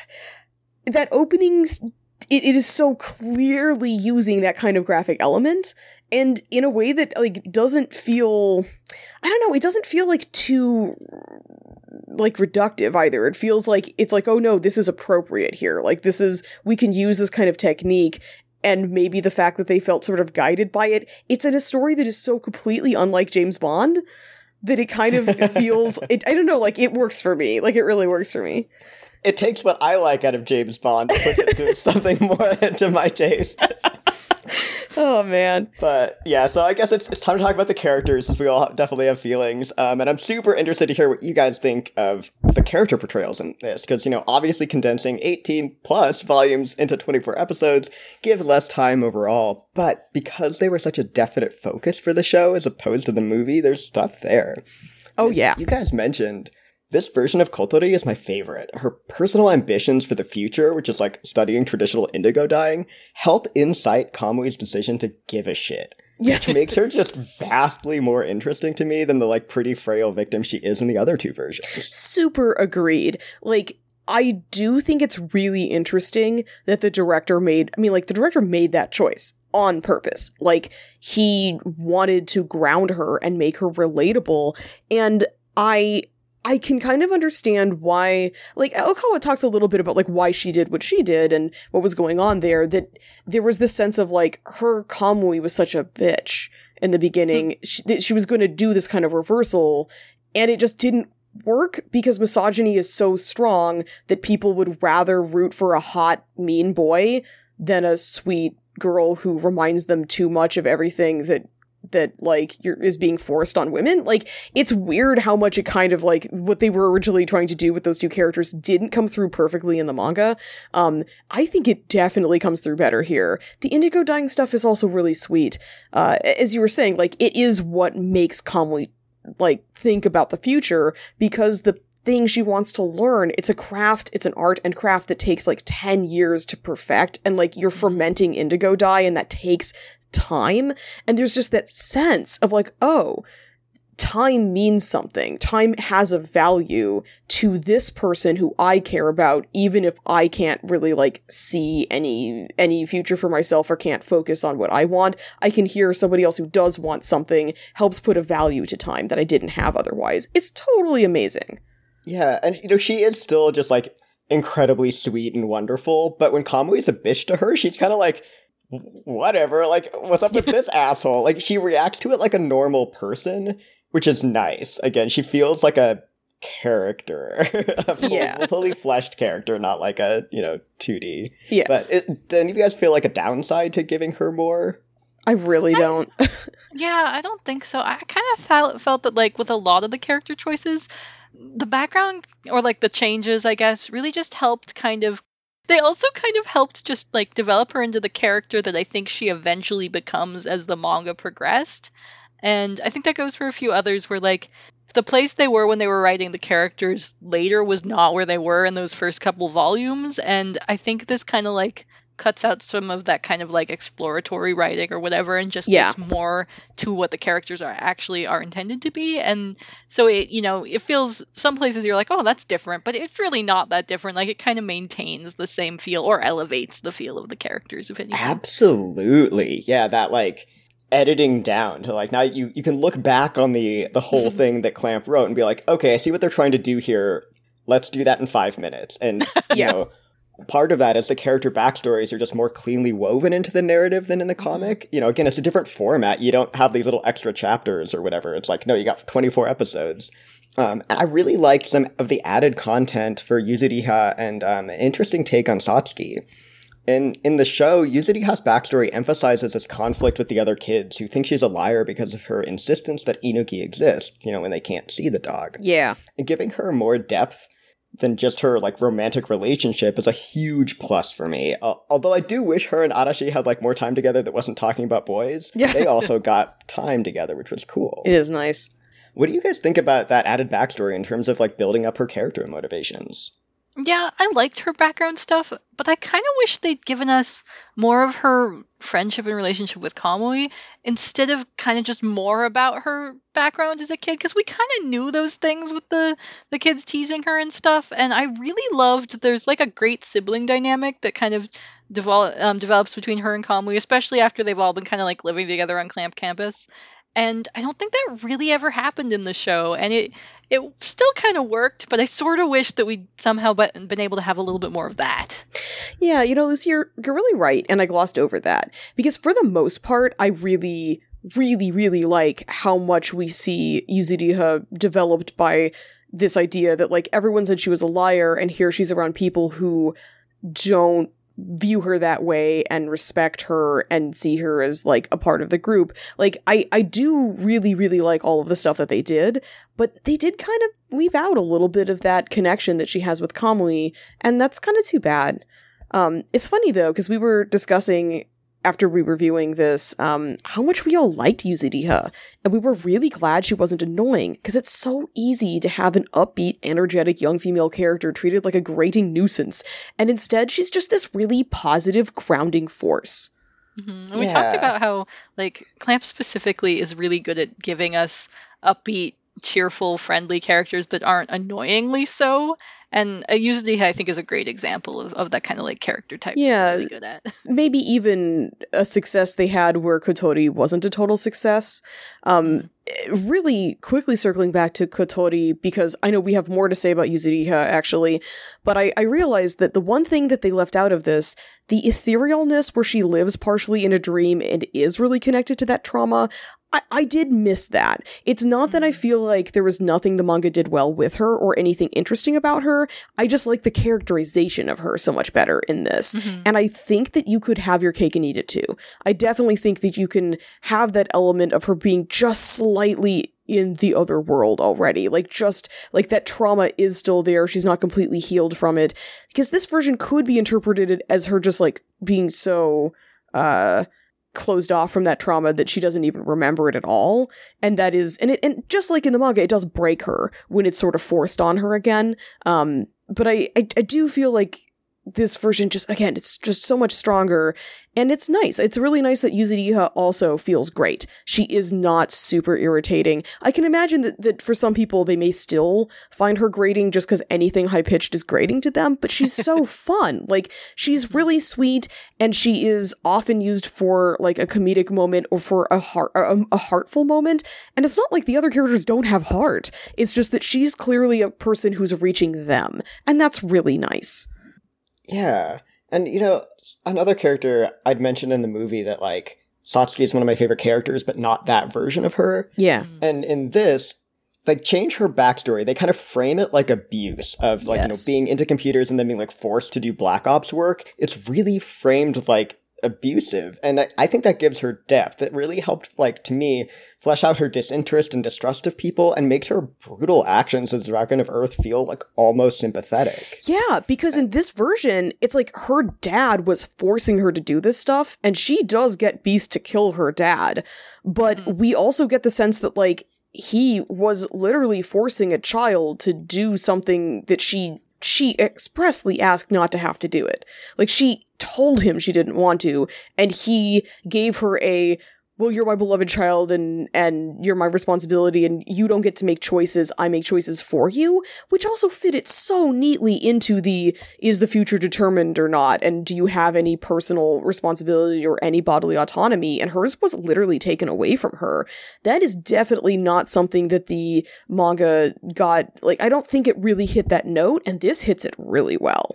that openings. It, it is so clearly using that kind of graphic element, and in a way that like doesn't feel. I don't know. It doesn't feel like too like reductive either. It feels like it's like, oh no, this is appropriate here. Like this is we can use this kind of technique. And maybe the fact that they felt sort of guided by it, it's in a story that is so completely unlike James Bond that it kind of feels, it, I don't know, like it works for me. Like it really works for me. It takes what I like out of James Bond to push it to something more to my taste. Oh, man. But yeah, so I guess it's, it's time to talk about the characters, since we all definitely have feelings. Um, and I'm super interested to hear what you guys think of the character portrayals in this, because, you know, obviously condensing eighteen plus volumes into twenty-four episodes gives less time overall. But because they were such a definite focus for the show as opposed to the movie, there's stuff there. Oh, yeah. You guys mentioned this version of Kotori is my favorite. Her personal ambitions for the future, which is like studying traditional indigo dyeing, help incite Kamui's decision to give a shit. Yes. Which makes her just vastly more interesting to me than the like pretty frail victim she is in the other two versions. Super agreed. Like, I do think it's really interesting that the director made, I mean, like, the director made that choice on purpose. Like, he wanted to ground her and make her relatable. And I... I can kind of understand why, like, Aokawa talks a little bit about, like, why she did what she did and what was going on there, that there was this sense of, like, her Kamui was such a bitch in the beginning. she, that she was going to do this kind of reversal, and it just didn't work because misogyny is so strong that people would rather root for a hot, mean boy than a sweet girl who reminds them too much of everything that that, like, you're, is being forced on women. Like, it's weird how much it kind of, like, what they were originally trying to do with those two characters didn't come through perfectly in the manga. Um, I think it definitely comes through better here. The indigo dyeing stuff is also really sweet. Uh, as you were saying, like, it is what makes Kamui, like, think about the future, because the thing she wants to learn, it's a craft, it's an art and craft that takes, like, ten years to perfect, and, like, you're fermenting indigo dye, and that takes time, and there's just that sense of, like, oh, time means something. Time has a value to this person who I care about, even if I can't really, like, see any any future for myself or can't focus on what I want. I can hear somebody else who does want something, helps put a value to time that I didn't have otherwise. It's totally amazing. Yeah, and, you know, she is still just, like, incredibly sweet and wonderful, but when Kamui's a bitch to her, she's kind of like, whatever, like, what's up with this asshole? Like, she reacts to it like a normal person, which is nice. Again, she feels like a character, a full, yeah. fully fleshed character, not like a, you know, two D. Yeah. But it, do any of you guys feel like a downside to giving her more? I really don't. Yeah, I don't think so. I kind of felt, felt that, like, with a lot of the character choices, the background, or, like, the changes, I guess, really just helped kind of They also kind of helped just, like, develop her into the character that I think she eventually becomes as the manga progressed. And I think that goes for a few others where, like, the place they were when they were writing the characters later was not where they were in those first couple volumes. And I think this kind of, like, cuts out some of that kind of, like, exploratory writing or whatever, and just Yeah. gets more to what the characters are actually are intended to be. And so it, you know, it feels, some places you're like, oh, that's different, but it's really not that different. Like, it kind of maintains the same feel, or elevates the feel of the characters, if anything. Absolutely. Yeah, that, like, editing down to, like, now you, you can look back on the, the whole thing that Clamp wrote and be like, okay, I see what they're trying to do here. Let's do that in five minutes. And, you Yeah. know, part of that is the character backstories are just more cleanly woven into the narrative than in the comic. You know, again, it's a different format. You don't have these little extra chapters or whatever. It's like, no, you got twenty-four episodes. Um, and I really liked some of the added content for Yuzuriha and um, an interesting take on Satsuki. In, in the show, Yuzuriha's backstory emphasizes this conflict with the other kids who think she's a liar because of her insistence that Inuki exists, you know, when they can't see the dog. Yeah. And giving her more depth than just her, like, romantic relationship is a huge plus for me. Uh, although I do wish her and Arashi had, like, more time together that wasn't talking about boys. Yeah. They also got time together, which was cool. It is nice. What do you guys think about that added backstory in terms of, like, building up her character motivations? Yeah, I liked her background stuff, but I kind of wish they'd given us more of her friendship and relationship with Kamui instead of kind of just more about her background as a kid, because we kind of knew those things with the the kids teasing her and stuff. And I really loved, there's like a great sibling dynamic that kind of develop, um, develops between her and Kamui, especially after they've all been kind of like living together on Clamp campus. And I don't think that really ever happened in the show, and it it still kind of worked, but I sort of wish that we'd somehow be- been able to have a little bit more of that. Yeah, you know, Lucy, you're, you're really right, and I glossed over that. Because for the most part, I really, really, really like how much we see Yuzuriha developed by this idea that, like, everyone said she was a liar, and here she's around people who don't view her that way and respect her and see her as like a part of the group. Like I, I do really, really like all of the stuff that they did, but they did kind of leave out a little bit of that connection that she has with Kamui, and that's kind of too bad. Um, it's funny though, because we were discussing after we were reviewing this, um, how much we all liked Yuzuriha, and we were really glad she wasn't annoying, because it's so easy to have an upbeat, energetic young female character treated like a grating nuisance, and instead she's just this really positive, grounding force. Mm-hmm. We talked about how, like, Clamp specifically is really good at giving us upbeat, cheerful, friendly characters that aren't annoyingly so. And uh, Yuzuriha, I think, is a great example of, of that kind of like character type. Yeah, really good at. Maybe even a success they had where Kotori wasn't a total success. Um, really quickly circling back to Kotori, because I know we have more to say about Yuzuriha actually, but I, I realized that the one thing that they left out of this, the etherealness where she lives partially in a dream and is really connected to that trauma, I, I did miss that. It's not that I feel like there was nothing the manga did well with her or anything interesting about her. I just like the characterization of her so much better in this. Mm-hmm. And I think that you could have your cake and eat it too. I definitely think that you can have that element of her being just slightly in the other world already. Like, just, like, that trauma is still there. She's not completely healed from it. Because this version could be interpreted as her just, like, being so, uh... closed off from that trauma that she doesn't even remember it at all. And that is, and it, and just like in the manga, it does break her when it's sort of forced on her again. Um, but I, I, I do feel like this version just, again, it's just so much stronger, and it's nice. It's really nice that Yuzuriha also feels great. She is not super irritating. I can imagine that, that for some people, they may still find her grating just because anything high-pitched is grating to them, but she's so fun. Like, she's really sweet, and she is often used for, like, a comedic moment or for a heart, a, a heartful moment, and it's not like the other characters don't have heart. It's just that she's clearly a person who's reaching them, and that's really nice. Yeah. And, you know, another character I'd mentioned in the movie that, like, Satsuki is one of my favorite characters, but not that version of her. Yeah. And in this, they change her backstory. They kind of frame it like abuse of, like, yes. you know, being into computers and then being, like, forced to do Black Ops work. It's really framed, like, abusive. And I, I think that gives her depth. It really helped, like, to me, flesh out her disinterest and distrust of people and makes her brutal actions as Dragon of Earth feel, like, almost sympathetic. Yeah, because in this version, it's like her dad was forcing her to do this stuff, and she does get Beast to kill her dad. But mm-hmm. we also get the sense that, like, he was literally forcing a child to do something that she she expressly asked not to have to do it. Like, she told him she didn't want to, and he gave her a, well, you're my beloved child, and and you're my responsibility, and you don't get to make choices, I make choices for you, which also fit it so neatly into the, is the future determined or not, and do you have any personal responsibility or any bodily autonomy, and hers was literally taken away from her. That is definitely not something that the manga got, like, I don't think it really hit that note, and this hits it really well.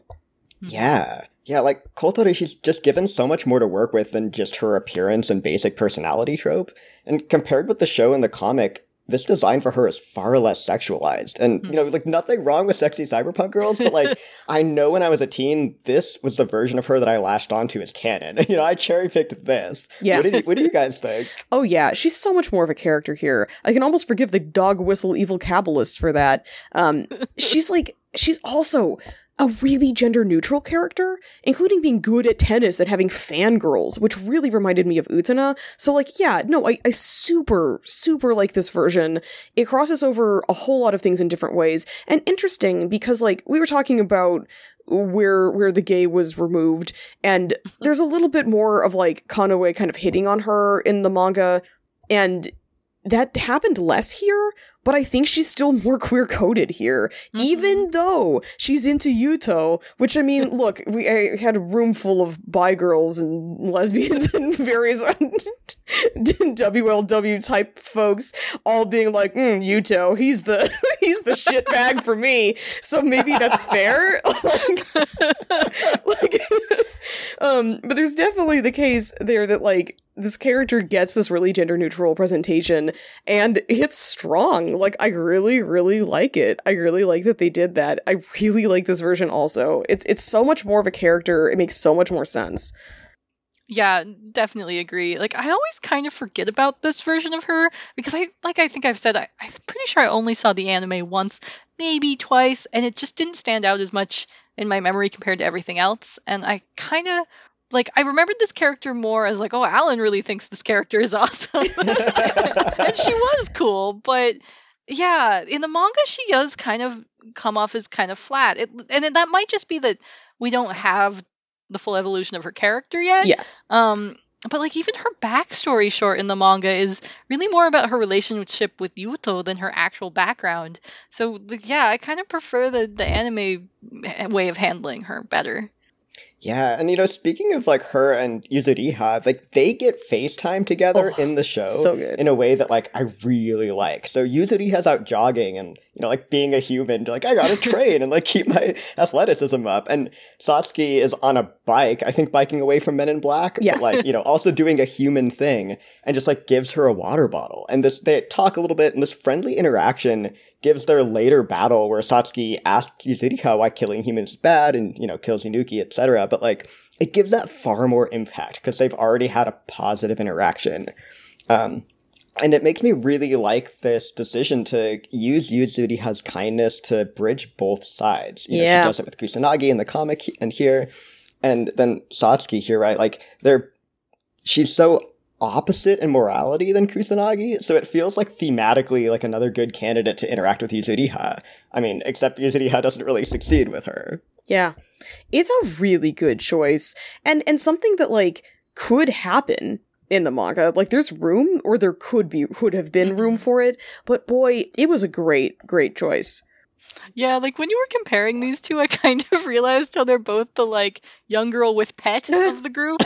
Yeah. Yeah, like, Kotori, she's just given so much more to work with than just her appearance and basic personality trope. And compared with the show and the comic, this design for her is far less sexualized. And, you know, like, nothing wrong with sexy cyberpunk girls, but, like, I know when I was a teen, this was the version of her that I latched onto as canon. You know, I cherry-picked this. Yeah. What, did you, what do you guys think? Oh, yeah, she's so much more of a character here. I can almost forgive the dog whistle evil Kabbalist for that. Um, she's, like, she's also a really gender-neutral character, including being good at tennis and having fangirls, which really reminded me of Utena. So, like, yeah, no, I, I super, super like this version. It crosses over a whole lot of things in different ways. And interesting, because, like, we were talking about where where the gay was removed, and there's a little bit more of, like, Kanoe kind of hitting on her in the manga, and that happened less here, but I think she's still more queer-coded here, mm-hmm. even though she's into Yuto, which, I mean, look, we I had a room full of bi girls and lesbians and various W L W-type folks all being like, mm, Yuto, he's the he's the shitbag for me, so maybe that's fair. like, like, Um, but there's definitely the case there that, like, this character gets this really gender-neutral presentation, and it's strong. Like, I really, really like it. I really like that they did that. I really like this version also. It's it's so much more of a character. It makes so much more sense. Yeah, definitely agree. Like, I always kind of forget about this version of her because I, like I think I've said, I, I'm pretty sure I only saw the anime once, maybe twice, and it just didn't stand out as much in my memory compared to everything else. And I kind of, like, I remembered this character more as like, oh, Alan really thinks this character is awesome. And she was cool, but yeah, in the manga, she does kind of come off as kind of flat. It, and that might just be that we don't have the full evolution of her character yet. Yes. Um, but like even her backstory short in the manga is really more about her relationship with Yuto than her actual background. So like, yeah, I kind of prefer the the anime way of handling her better. Yeah, and you know, speaking of like her and Yuzuriha, like they get FaceTime together Oh, in the show so good. in a way that like I really like. So Yuzuriha's out jogging and, you know, like being a human, like I gotta train and like keep my athleticism up. And Satsuki is on a bike, I think biking away from Men in Black, Yeah. but like, you know, also doing a human thing and just like gives her a water bottle. And this they talk a little bit, and this friendly interaction gives their later battle where Satsuki asks Yuzuriha why killing humans is bad and, you know, kills Inuki, et cetera. But, like, it gives that far more impact because they've already had a positive interaction. Um, and it makes me really like this decision to use Yuzuriha's kindness to bridge both sides. You know, Yeah. she does it with Kusanagi in the comic he- and here, and then Satsuki here, right? Like, they're, she's so opposite in morality than Kusanagi, so it feels like thematically like another good candidate to interact with Yuzuriha. I mean, except Yuzuriha doesn't really succeed with her. Yeah. It's a really good choice. And and something that, like, could happen in the manga. Like, there's room, or there could be, would have been room for it. But boy, it was a great, great choice. Yeah, like when you were comparing these two, I kind of realized how they're both the like young girl with pet of the group.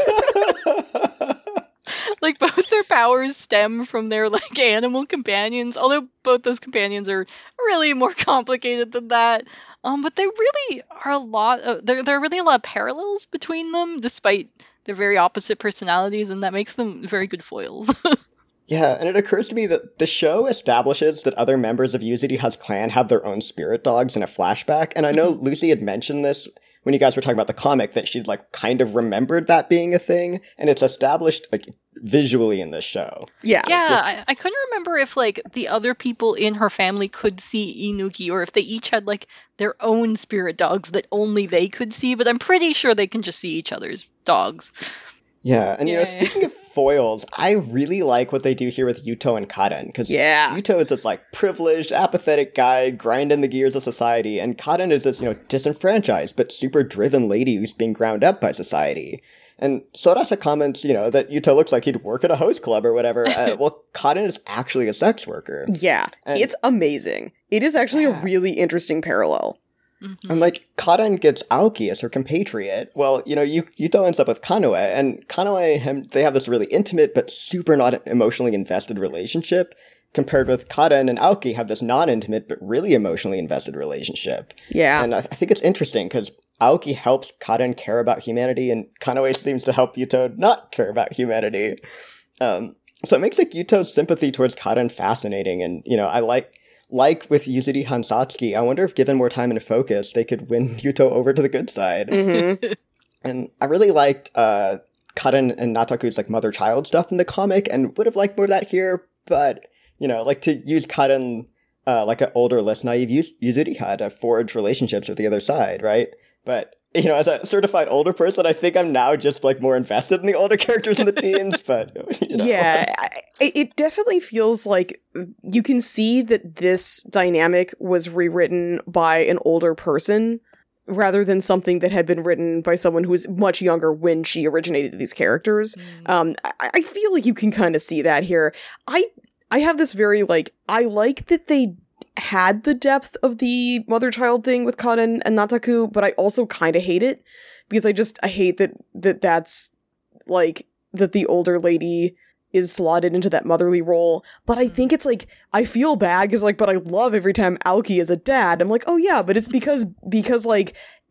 Like both their powers stem from their like animal companions, although both those companions are really more complicated than that. Um, but they really are a lot of there. There are really a lot of parallels between them, despite their very opposite personalities, and that makes them very good foils. Yeah, and it occurs to me that the show establishes that other members of Yuzuriha's clan have their own spirit dogs in a flashback, and I know Lucy had mentioned this when you guys were talking about the comic, that she'd like kind of remembered that being a thing, and it's established like visually in this show. Yeah. Yeah, just- I, I couldn't remember if like the other people in her family could see Inuki, or if they each had like their own spirit dogs that only they could see, but I'm pretty sure they can just see each other's dogs. Yeah, and you know, Yeah. speaking of foils, I really like what they do here with Yuto and Karen, because Yeah. Yuto is this like privileged, apathetic guy grinding the gears of society, and Karen is this, you know, disenfranchised but super driven lady who's being ground up by society. And Sorata comments, you know, that Yuto looks like he'd work at a host club or whatever. Uh, well, Karen is actually a sex worker. Yeah. And- It's amazing. It is actually Yeah. a really interesting parallel. Mhm. And like, Karen gets Aoki as her compatriot. Well, you know, Yu- Yuto ends up with Kanoe, and Kanoe and him, they have this really intimate but super not emotionally invested relationship, compared with Karen and Aoki have this non-intimate but really emotionally invested relationship. Yeah. And I, I think it's interesting because Aoki helps Karen care about humanity, and Kanoe seems to help Yuto not care about humanity. Um, so it makes like Yuto's sympathy towards Karen fascinating, and you know, I like like with Yuzuriha and Satsuki, I wonder if given more time and focus, they could win Yuto over to the good side. hmm And I really liked uh, Karen and Nataku's like mother-child stuff in the comic, and would have liked more of that here. But you know, like to use Karen uh, like an older, less naive Yuz- Yuzuriha to forge relationships with the other side, right? But you know, as a certified older person, I think I'm now just like more invested in the older characters and the teens. But you know. Yeah, I- it definitely feels like you can see that this dynamic was rewritten by an older person rather than something that had been written by someone who was much younger when she originated these characters. Um, I, I feel like you can kind of see that here. I I have this very like I like that they had the depth of the mother-child thing with Karen and Nataku, but I also kind of hate it because I just I hate that that that's like that the older lady is slotted into that motherly role. But I think it's like I feel bad because like but I love every time Aoki is a dad. I'm like, oh yeah, but it's because because like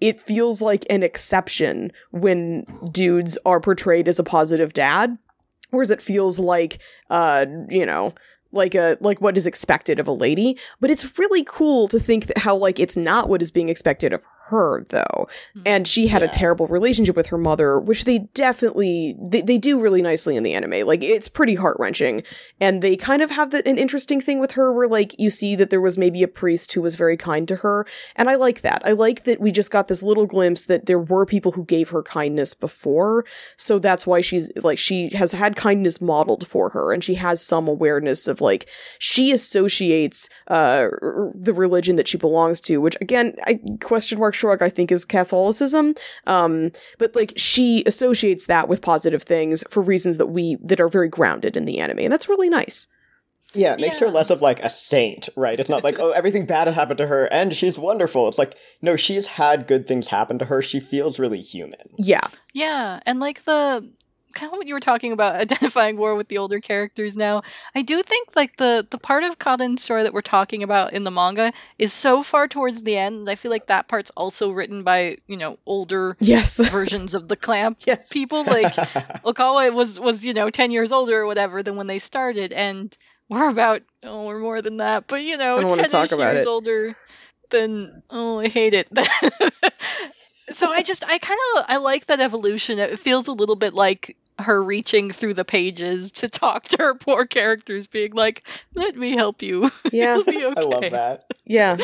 it feels like an exception when dudes are portrayed as a positive dad, whereas it feels like, uh, you know, like a like what is expected of a lady. But it's really cool to think that how like it's not what is being expected of her, though. And she had Yeah. a terrible relationship with her mother, which they definitely they, they do really nicely in the anime. Like, it's pretty heart-wrenching. And they kind of have the, an interesting thing with her where, like, you see that there was maybe a priest who was very kind to her. And I like that. I like that we just got this little glimpse that there were people who gave her kindness before. So that's why she's, like, she has had kindness modeled for her. And she has some awareness of, like, she associates uh, the religion that she belongs to, which, again, I question mark shrug, I think is Catholicism. Um, but like she associates that with positive things for reasons that we that are very grounded in the anime, and that's really nice. Yeah, it makes Yeah. her less of like a saint, right? It's not like, oh, everything bad has happened to her and she's wonderful. It's like, no, she's had good things happen to her. She feels really human. Yeah. Yeah, and like the kind of what you were talking about identifying more with the older characters now. I do think like the the part of Kaden's story that we're talking about in the manga is so far towards the end. I feel like that part's also written by, you know, older Yes. versions of the Clamp Yes. people. Like Okawa was was, you know, ten years older or whatever than when they started, and we're about oh, we're more than that, but you know, I don't wanna ten-ish talk about years it. older than oh, I hate it. So I just I kind of I like that evolution. It feels a little bit like her reaching through the pages to talk to her poor characters, being like, "Let me help you. Yeah. It'll be okay." I love that. Yeah.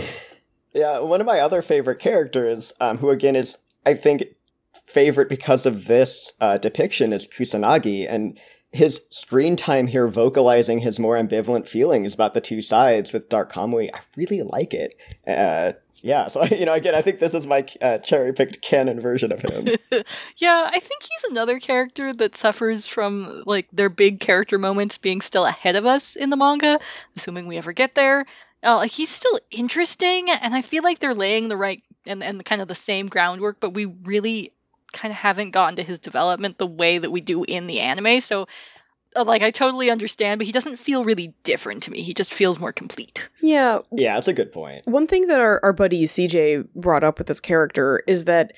Yeah, one of my other favorite characters, um, who again is, I think, favorite because of this uh, depiction, is Kusanagi, and his screen time here vocalizing his more ambivalent feelings about the two sides with Dark Kamui, I really like it. Uh, yeah, so, you know, again, I think this is my uh, cherry-picked canon version of him. Yeah, I think he's another character that suffers from like their big character moments being still ahead of us in the manga, assuming we ever get there. Uh, like he's still interesting, and I feel like they're laying the right and and kind of the same groundwork, but we really kind of haven't gotten to his development the way that we do in the anime. So, uh, like, I totally understand, but he doesn't feel really different to me. He just feels more complete. Yeah. Yeah, that's a good point. One thing that our, our buddy C J brought up with this character is that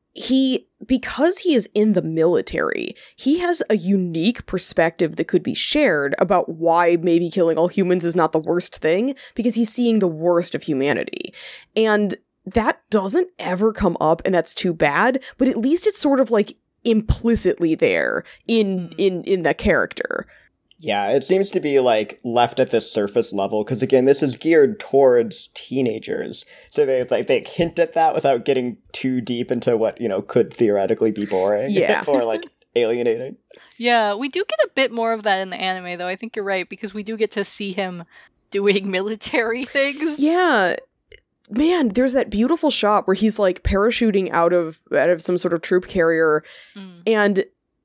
he, because he is in the military, he has a unique perspective that could be shared about why maybe killing all humans is not the worst thing, because he's seeing the worst of humanity. And that doesn't ever come up, and that's too bad, but at least it's sort of like implicitly there in in in the character. Yeah, it seems to be, like, left at this surface level, because, again, this is geared towards teenagers, so they, like, they hint at that without getting too deep into what, you know, could theoretically be boring. Yeah. Or, like, alienating. Yeah, we do get a bit more of that in the anime, though. I think you're right, because we do get to see him doing military things. Yeah. Man, there's that beautiful shot where he's like parachuting out of out of some sort of troop carrier, Mm. and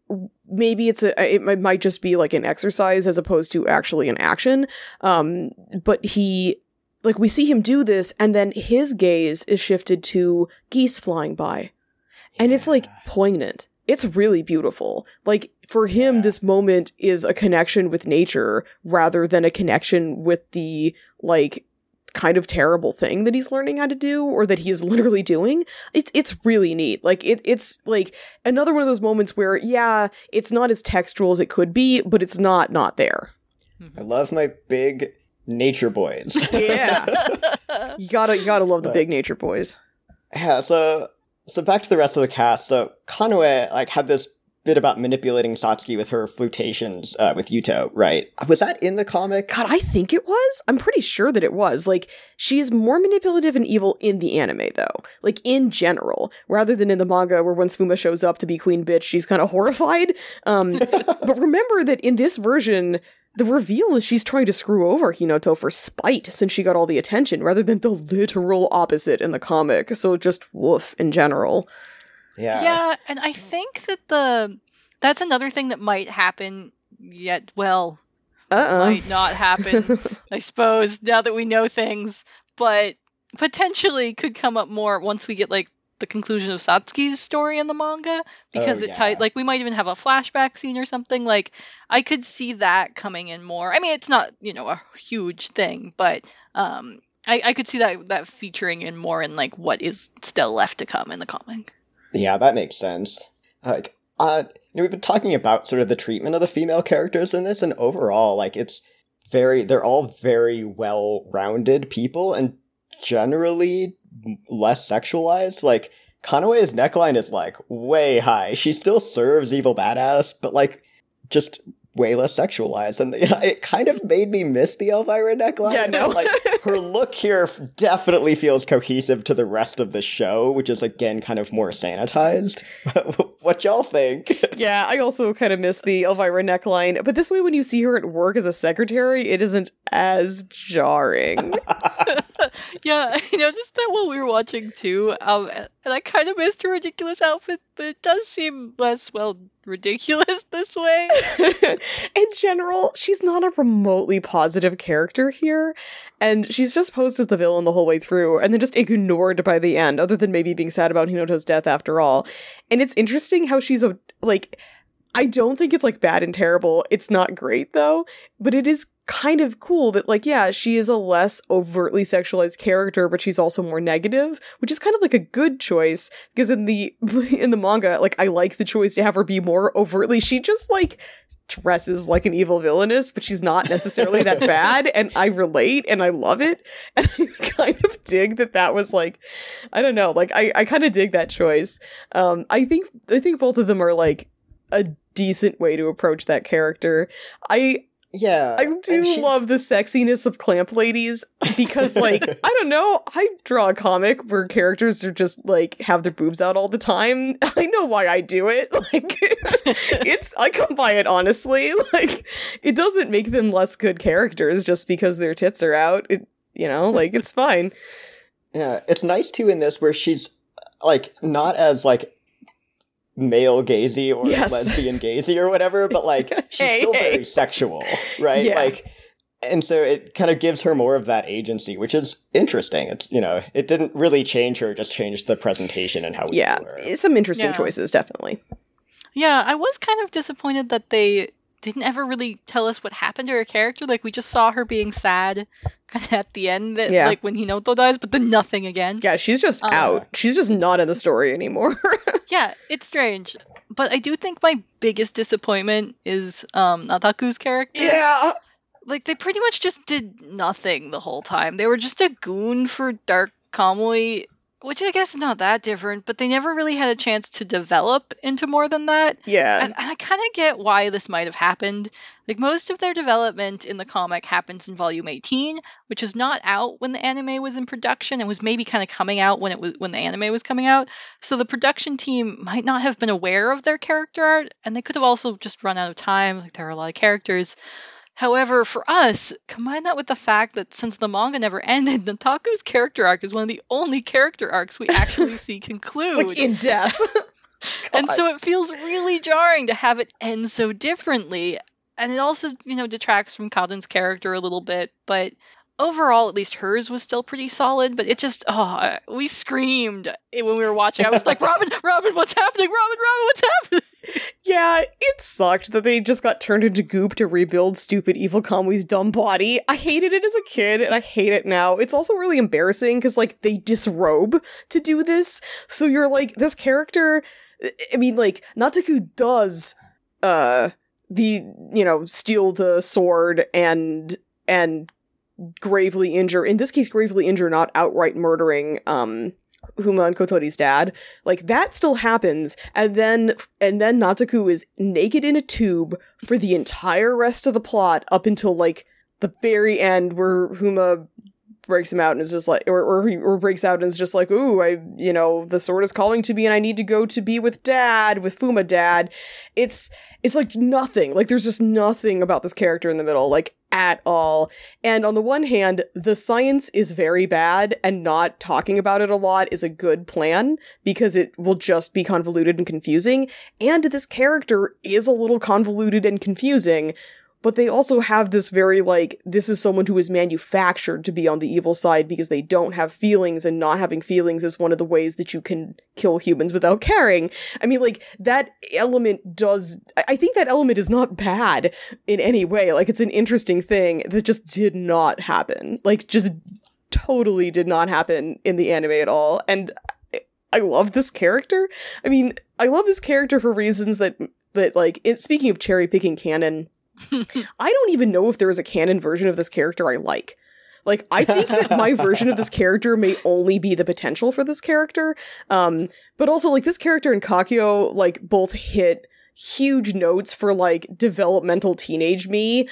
maybe it's a it might just be like an exercise as opposed to actually an action. Um, but he like we see him do this, and then his gaze is shifted to geese flying by, and it's like poignant. It's really beautiful. Like, for him, Yeah. this moment is a connection with nature rather than a connection with the like kind of terrible thing that he's learning how to do, or that he's literally doing. It's it's really neat. Like it it's like another one of those moments where, yeah, it's not as textual as it could be, but it's not not there. I love my big nature boys. Yeah. You gotta you gotta love the But- big nature boys. Yeah, so so back to the rest of the cast. So Kanoe, like, had this bit about manipulating Satsuki with her flirtations uh, with Yuto, right? Was that in the comic? God, I think it was. I'm pretty sure that it was. Like, she's more manipulative and evil in the anime, though. Like, in general. Rather than in the manga, where once Fuma shows up to be queen bitch, she's kind of horrified. Um, but remember that in this version, the reveal is she's trying to screw over Hinoto for spite, since she got all the attention, rather than the literal opposite in the comic. So just woof in general. Yeah. Yeah, and I think that the that's another thing that might happen yet well Uh-uh. might not happen, I suppose, now that we know things, but potentially could come up more once we get like the conclusion of Satsuki's story in the manga, because Oh, it yeah. tied like we might even have a flashback scene or something. Like, I could see that coming in more. I mean, it's not, you know, a huge thing, but um I, I could see that that featuring in more in like what is still left to come in the comic. Yeah, that makes sense. Like, uh, you know, we've been talking about sort of the treatment of the female characters in this, and overall, like, it's very, they're all very well-rounded people, and generally less sexualized. Like, Kanoe's neckline is, like, way high. She still serves evil badass, but, like, just way less sexualized, and yeah, it kind of made me miss the Elvira neckline. Yeah, no. Like, her look here definitely feels cohesive to the rest of the show, which is, again, kind of more sanitized. What y'all think? Yeah, I also kind of miss the Elvira neckline, but this way when you see her at work as a secretary, it isn't as jarring. Yeah, I noticed that while we were watching too, um, and I kind of missed her ridiculous outfit, but it does seem less, well, ridiculous this way. In general, she's not a remotely positive character here, and she's just posed as the villain the whole way through, and then just ignored by the end, other than maybe being sad about Hinoto's death after all. And it's interesting how she's, a like, I don't think it's, like, bad and terrible. It's not great, though, but it is kind of cool that, like, yeah, she is a less overtly sexualized character, but she's also more negative, which is kind of like a good choice, because in the in the manga, like, I like the choice to have her be more overtly, she just, like, dresses like an evil villainess, but she's not necessarily that bad, and I relate, and I love it, and I kind of dig that that was, like, I don't know, like, I, I kind of dig that choice. Um, I think, I think both of them are, like, a decent way to approach that character. I Yeah. I do she... love the sexiness of clamp ladies because, like, I don't know, I draw a comic where characters are just, like, have their boobs out all the time. I know why I do it. Like, it's, I come by it honestly. Like, it doesn't make them less good characters just because their tits are out. It, you know, like, it's fine. Yeah, it's nice too in this where she's, like, not as, like, male gazy or yes. lesbian gazy or whatever, but like she's hey, still hey. very sexual, right? Yeah. Like, and so it kind of gives her more of that agency, which is interesting. It's, you know, it didn't really change her, just changed the presentation and how we yeah, do her. Some interesting yeah. choices, definitely. Yeah, I was kind of disappointed that they didn't ever really tell us what happened to her character. Like, we just saw her being sad kind of at the end, that, yeah. like when Hinoto dies, but then nothing again. Yeah, she's just um, out. She's just not in the story anymore. Yeah, it's strange. But I do think my biggest disappointment is um, Nataku's character. Yeah! Like, they pretty much just did nothing the whole time. They were just a goon for Dark Kamui, which I guess is not that different, but they never really had a chance to develop into more than that. Yeah. And I kind of get why this might have happened. Like, most of their development in the comic happens in Volume eighteen, which is not out when the anime was in production and was maybe kind of coming out when it was when the anime was coming out. So the production team might not have been aware of their character art, and they could have also just run out of time. Like, there are a lot of characters. However, for us, combine that with the fact that since the manga never ended, Nataku's character arc is one of the only character arcs we actually see conclude. Like, in death. And so it feels really jarring to have it end so differently. And it also, you know, detracts from Kaden's character a little bit. But overall, at least hers was still pretty solid. But it just, oh, we screamed when we were watching. I was like, Robin, Robin, what's happening? Robin, Robin, what's happening? Yeah, it sucked that they just got turned into goop to rebuild stupid evil Kamui's dumb body. I hated it as a kid, and I hate it now. It's also really embarrassing, because, like, they disrobe to do this. So you're like, this character, I mean, like, Nataku does, uh, the, you know, steal the sword and, and gravely injure, in this case, gravely injure, not outright murdering, um, Huma and Kotori's dad. Like, that still happens, and then and then Nataku is naked in a tube for the entire rest of the plot up until, like, the very end where Huma breaks him out and is just like, or, or he or breaks out and is just like, ooh, I, you know, the sword is calling to me and I need to go to be with dad, with Fuma dad. It's, it's like nothing. Like, there's just nothing about this character in the middle, like, at all. And on the one hand, the science is very bad, and not talking about it a lot is a good plan, because it will just be convoluted and confusing. And this character is a little convoluted and confusing, but they also have this very, like, this is someone who is manufactured to be on the evil side because they don't have feelings, and not having feelings is one of the ways that you can kill humans without caring. I mean, like, that element does, I think that element is not bad in any way. Like, it's an interesting thing that just did not happen. Like, just totally did not happen in the anime at all. And I love this character. I mean, I love this character for reasons that, that like, it, speaking of cherry-picking canon, I don't even know if there is a canon version of this character I like. Like, I think that my version of this character may only be the potential for this character. Um, but also, like, this character and Kakyo, like, both hit huge notes for, like, developmental teenage me.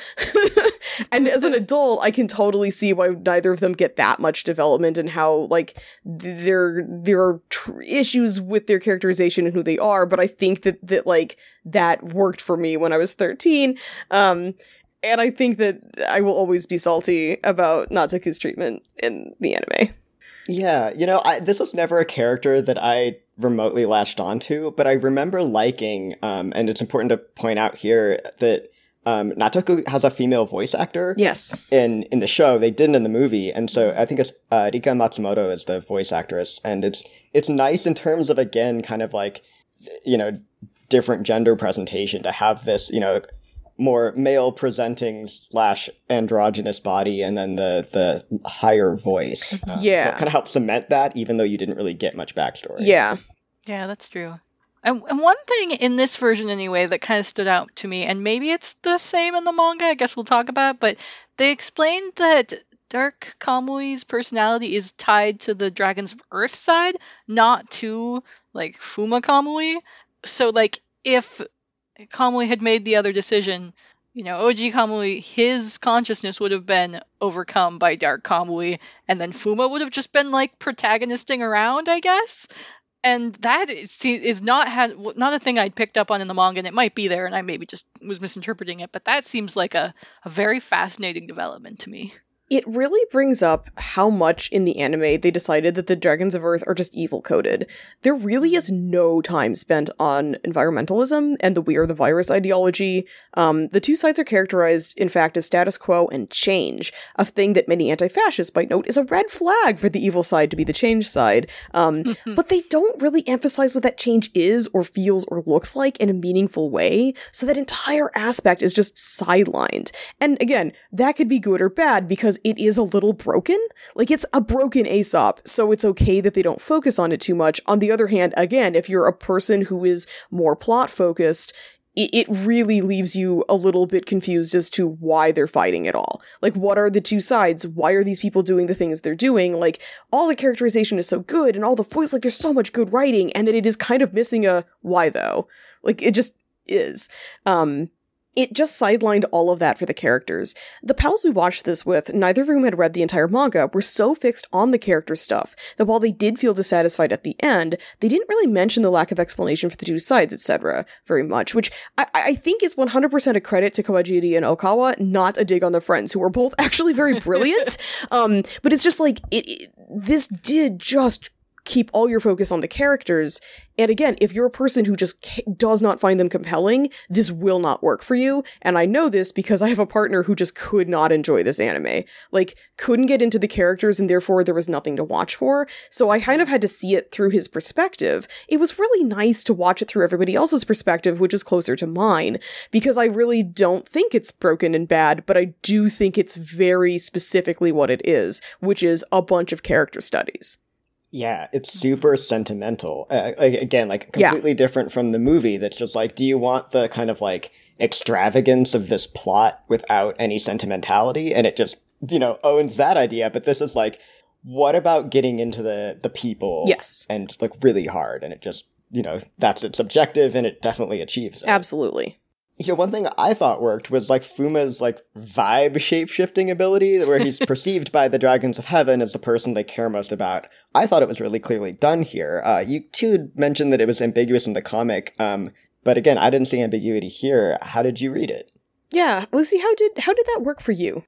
And as an adult, I can totally see why neither of them get that much development and how, like, th- there there are tr- issues with their characterization and who they are. But I think that, that like, that worked for me when I was thirteen. Um... And I think that I will always be salty about Nataku's treatment in the anime. Yeah, you know, I, this was never a character that I remotely latched onto, but I remember liking, um, and it's important to point out here that um, Nataku has a female voice actor. Yes. In, in the show, they didn't in the movie, and so I think it's uh, Rika Matsumoto is the voice actress, and it's it's nice in terms of, again, kind of like, you know, different gender presentation to have this, you know, more male presenting slash androgynous body and then the the higher voice. Uh, yeah. So it kind of helps cement that, even though you didn't really get much backstory. Yeah. Yeah, that's true. And, and one thing in this version anyway that kind of stood out to me, and maybe it's the same in the manga, I guess we'll talk about it, but they explained that Dark Kamui's personality is tied to the Dragons of Earth side, not to, like, Fuma Kamui. So, like, if Kamui had made the other decision, you know, Oji Kamui, his consciousness would have been overcome by Dark Kamui, and then Fuma would have just been, like, protagonisting around, I guess. And that is, is not had not a thing I'd picked up on in the manga, and it might be there, and I maybe just was misinterpreting it, but that seems like a, a very fascinating development to me. It really brings up how much in the anime they decided that the Dragons of Earth are just evil coded. There really is no time spent on environmentalism and the We Are the Virus ideology. Um, the two sides are characterized, in fact, as status quo and change, a thing that many anti-fascists might note is a red flag for the evil side to be the change side. Um, but they don't really emphasize what that change is or feels or looks like in a meaningful way, so that entire aspect is just sidelined. And again, that could be good or bad because it is a little broken. Like, it's a broken Aesop, so it's okay that they don't focus on it too much. On the other hand, again, if you're a person who is more plot-focused, it, it really leaves you a little bit confused as to why they're fighting at all. Like, what are the two sides? Why are these people doing the things they're doing? Like, all the characterization is so good, and all the voice, like, there's so much good writing, and then it is kind of missing a why, though. Like, it just is. Um... It just sidelined all of that for the characters. The pals we watched this with, neither of whom had read the entire manga, were so fixed on the character stuff that while they did feel dissatisfied at the end, they didn't really mention the lack of explanation for the two sides, et cetera very much, which I, I think is one hundred percent a credit to Kawajiri and Okawa, not a dig on the friends, who are both actually very brilliant. um, but it's just like, it, it, this did just keep all your focus on the characters. And again, if you're a person who just ca- does not find them compelling, this will not work for you. And I know this because I have a partner who just could not enjoy this anime. Like, couldn't get into the characters, and therefore there was nothing to watch for. So I kind of had to see it through his perspective. It was really nice to watch it through everybody else's perspective, which is closer to mine, because I really don't think it's broken and bad, but I do think it's very specifically what it is, which is a bunch of character studies. Yeah, it's super sentimental. Uh, like, again, like completely yeah. different from the movie that's just like, do you want the kind of like extravagance of this plot without any sentimentality? And it just, you know, owns that idea. But this is like, what about getting into the, the people? Yes. And like really hard. And it just, you know, that's its objective, and it definitely achieves it. Absolutely. You know, one thing I thought worked was, like, Fuma's, like, vibe shape-shifting ability, where he's perceived by the Dragons of Heaven as the person they care most about. I thought it was really clearly done here. Uh, you, too, mentioned that it was ambiguous in the comic, um, but again, I didn't see ambiguity here. How did you read it? Yeah, Lucy, how did how did that work for you?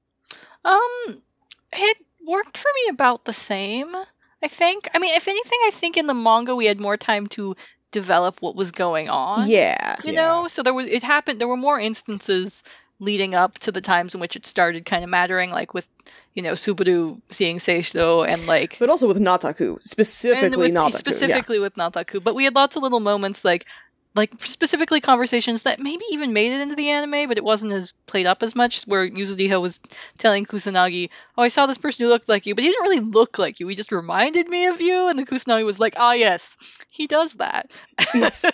Um, it worked for me about the same, I think. I mean, if anything, I think in the manga we had more time to develop what was going on. Yeah. You Yeah. know, so there was it happened there were more instances leading up to the times in which it started kind of mattering, like with, you know, Subaru seeing Seishiro and like But also with Nataku, specifically and with, Nataku. specifically with Nataku. But we had lots of little moments like like specifically conversations that maybe even made it into the anime, but it wasn't as played up as much, where Yuzuriha was telling Kusanagi, oh, I saw this person who looked like you, but he didn't really look like you, he just reminded me of you, and the Kusanagi was like, ah, yes, he does that. Yes.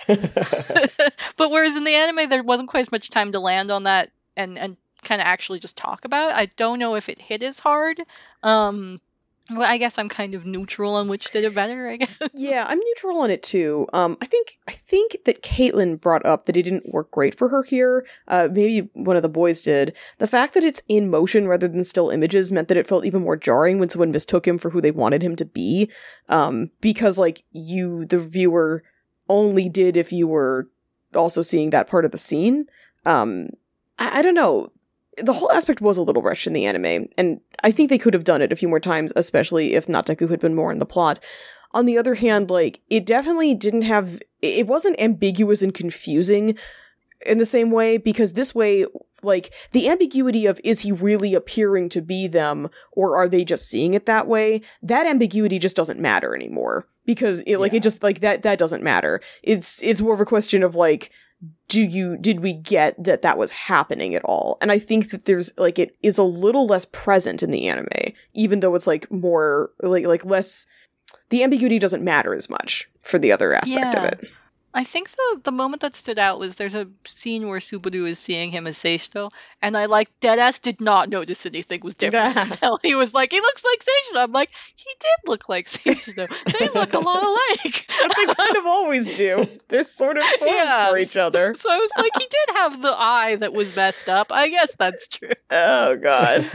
But whereas in the anime, there wasn't quite as much time to land on that and, and kind of actually just talk about it. I don't know if it hit as hard. Um, well, I guess I'm kind of neutral on which did it better, I guess. Yeah, I'm neutral on it too. Um, I think I think that Caitlin brought up that it didn't work great for her here. Uh, maybe one of the boys did. The fact that it's in motion rather than still images meant that it felt even more jarring when someone mistook him for who they wanted him to be. Um, because like you, the viewer, only did if you were also seeing that part of the scene. Um, I, I don't know. The whole aspect was a little rushed in the anime, and I think they could have done it a few more times, especially if Nataku had been more in the plot. On the other hand, like, it definitely didn't have... It wasn't ambiguous and confusing in the same way, because this way, like, the ambiguity of is he really appearing to be them, or are they just seeing it that way, that ambiguity just doesn't matter anymore. Because, it, like, yeah. it just, like, that that doesn't matter. It's It's more of a question of, like, do you, did we get that that was happening at all? And I think that there's, like, it is a little less present in the anime, even though it's, like, more, like, like less, the ambiguity doesn't matter as much for the other aspect yeah. of it. I think the the moment that stood out was there's a scene where Subaru is seeing him as Seishito, and I, like, deadass did not notice anything was different until he was like, he looks like Seishito. I'm like, he did look like Seishito. They look a lot alike. But they kind of always do. They're sort of clones Yeah. for each other. So I was like, he did have the eye that was messed up. I guess that's true. Oh, God.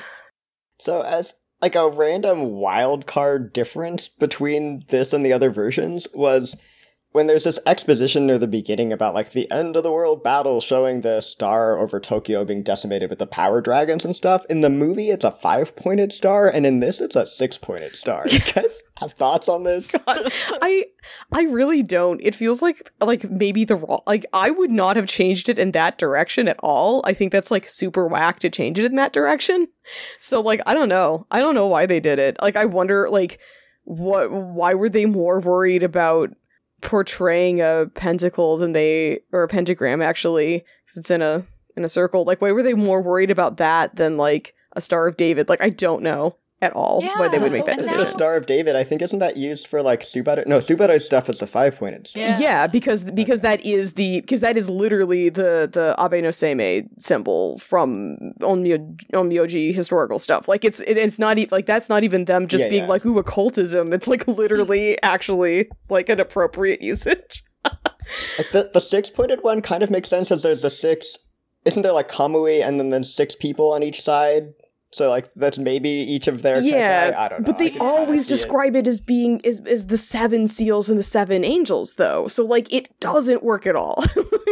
So as like a random wild card difference between this and the other versions was when there's this exposition near the beginning about, like, the end of the world battle showing the star over Tokyo being decimated with the power dragons and stuff. In the movie, it's a five-pointed star, and in this, it's a six-pointed star. You guys have thoughts on this? God, I I really don't. It feels like, like, maybe the wrong... Like, I would not have changed it in that direction at all. I think that's, like, super whack to change it in that direction. So, like, I don't know. I don't know why they did it. Like, I wonder, like, what? why were they more worried about portraying a pentacle than they, or a pentagram actually, because it's in a in a circle. Like, why were they more worried about that than, like, a Star of David? Like, I don't know at all Yeah, why they would make that and It's decision. the Star of David. I think isn't that used for, like, Subaru? No, Subaru's stuff is the five-pointed star. Yeah. Yeah, because because that is the because that is literally the the Abe no Seimei symbol from Onmyo, Onmyoji historical stuff. Like, it's it, it's not even like that's not even them just Yeah, being yeah. like, ooh, occultism. It's like literally actually like an appropriate usage. Like the, the six-pointed one kind of makes sense as there's the six... Isn't there, like, Kamui and then there's six people on each side? So, like, that's maybe each of their Yeah, Kekai? I don't know. but I they can kinda always see it. describe it as being is is the seven seals and the seven angels, though. So, like, it doesn't work at all.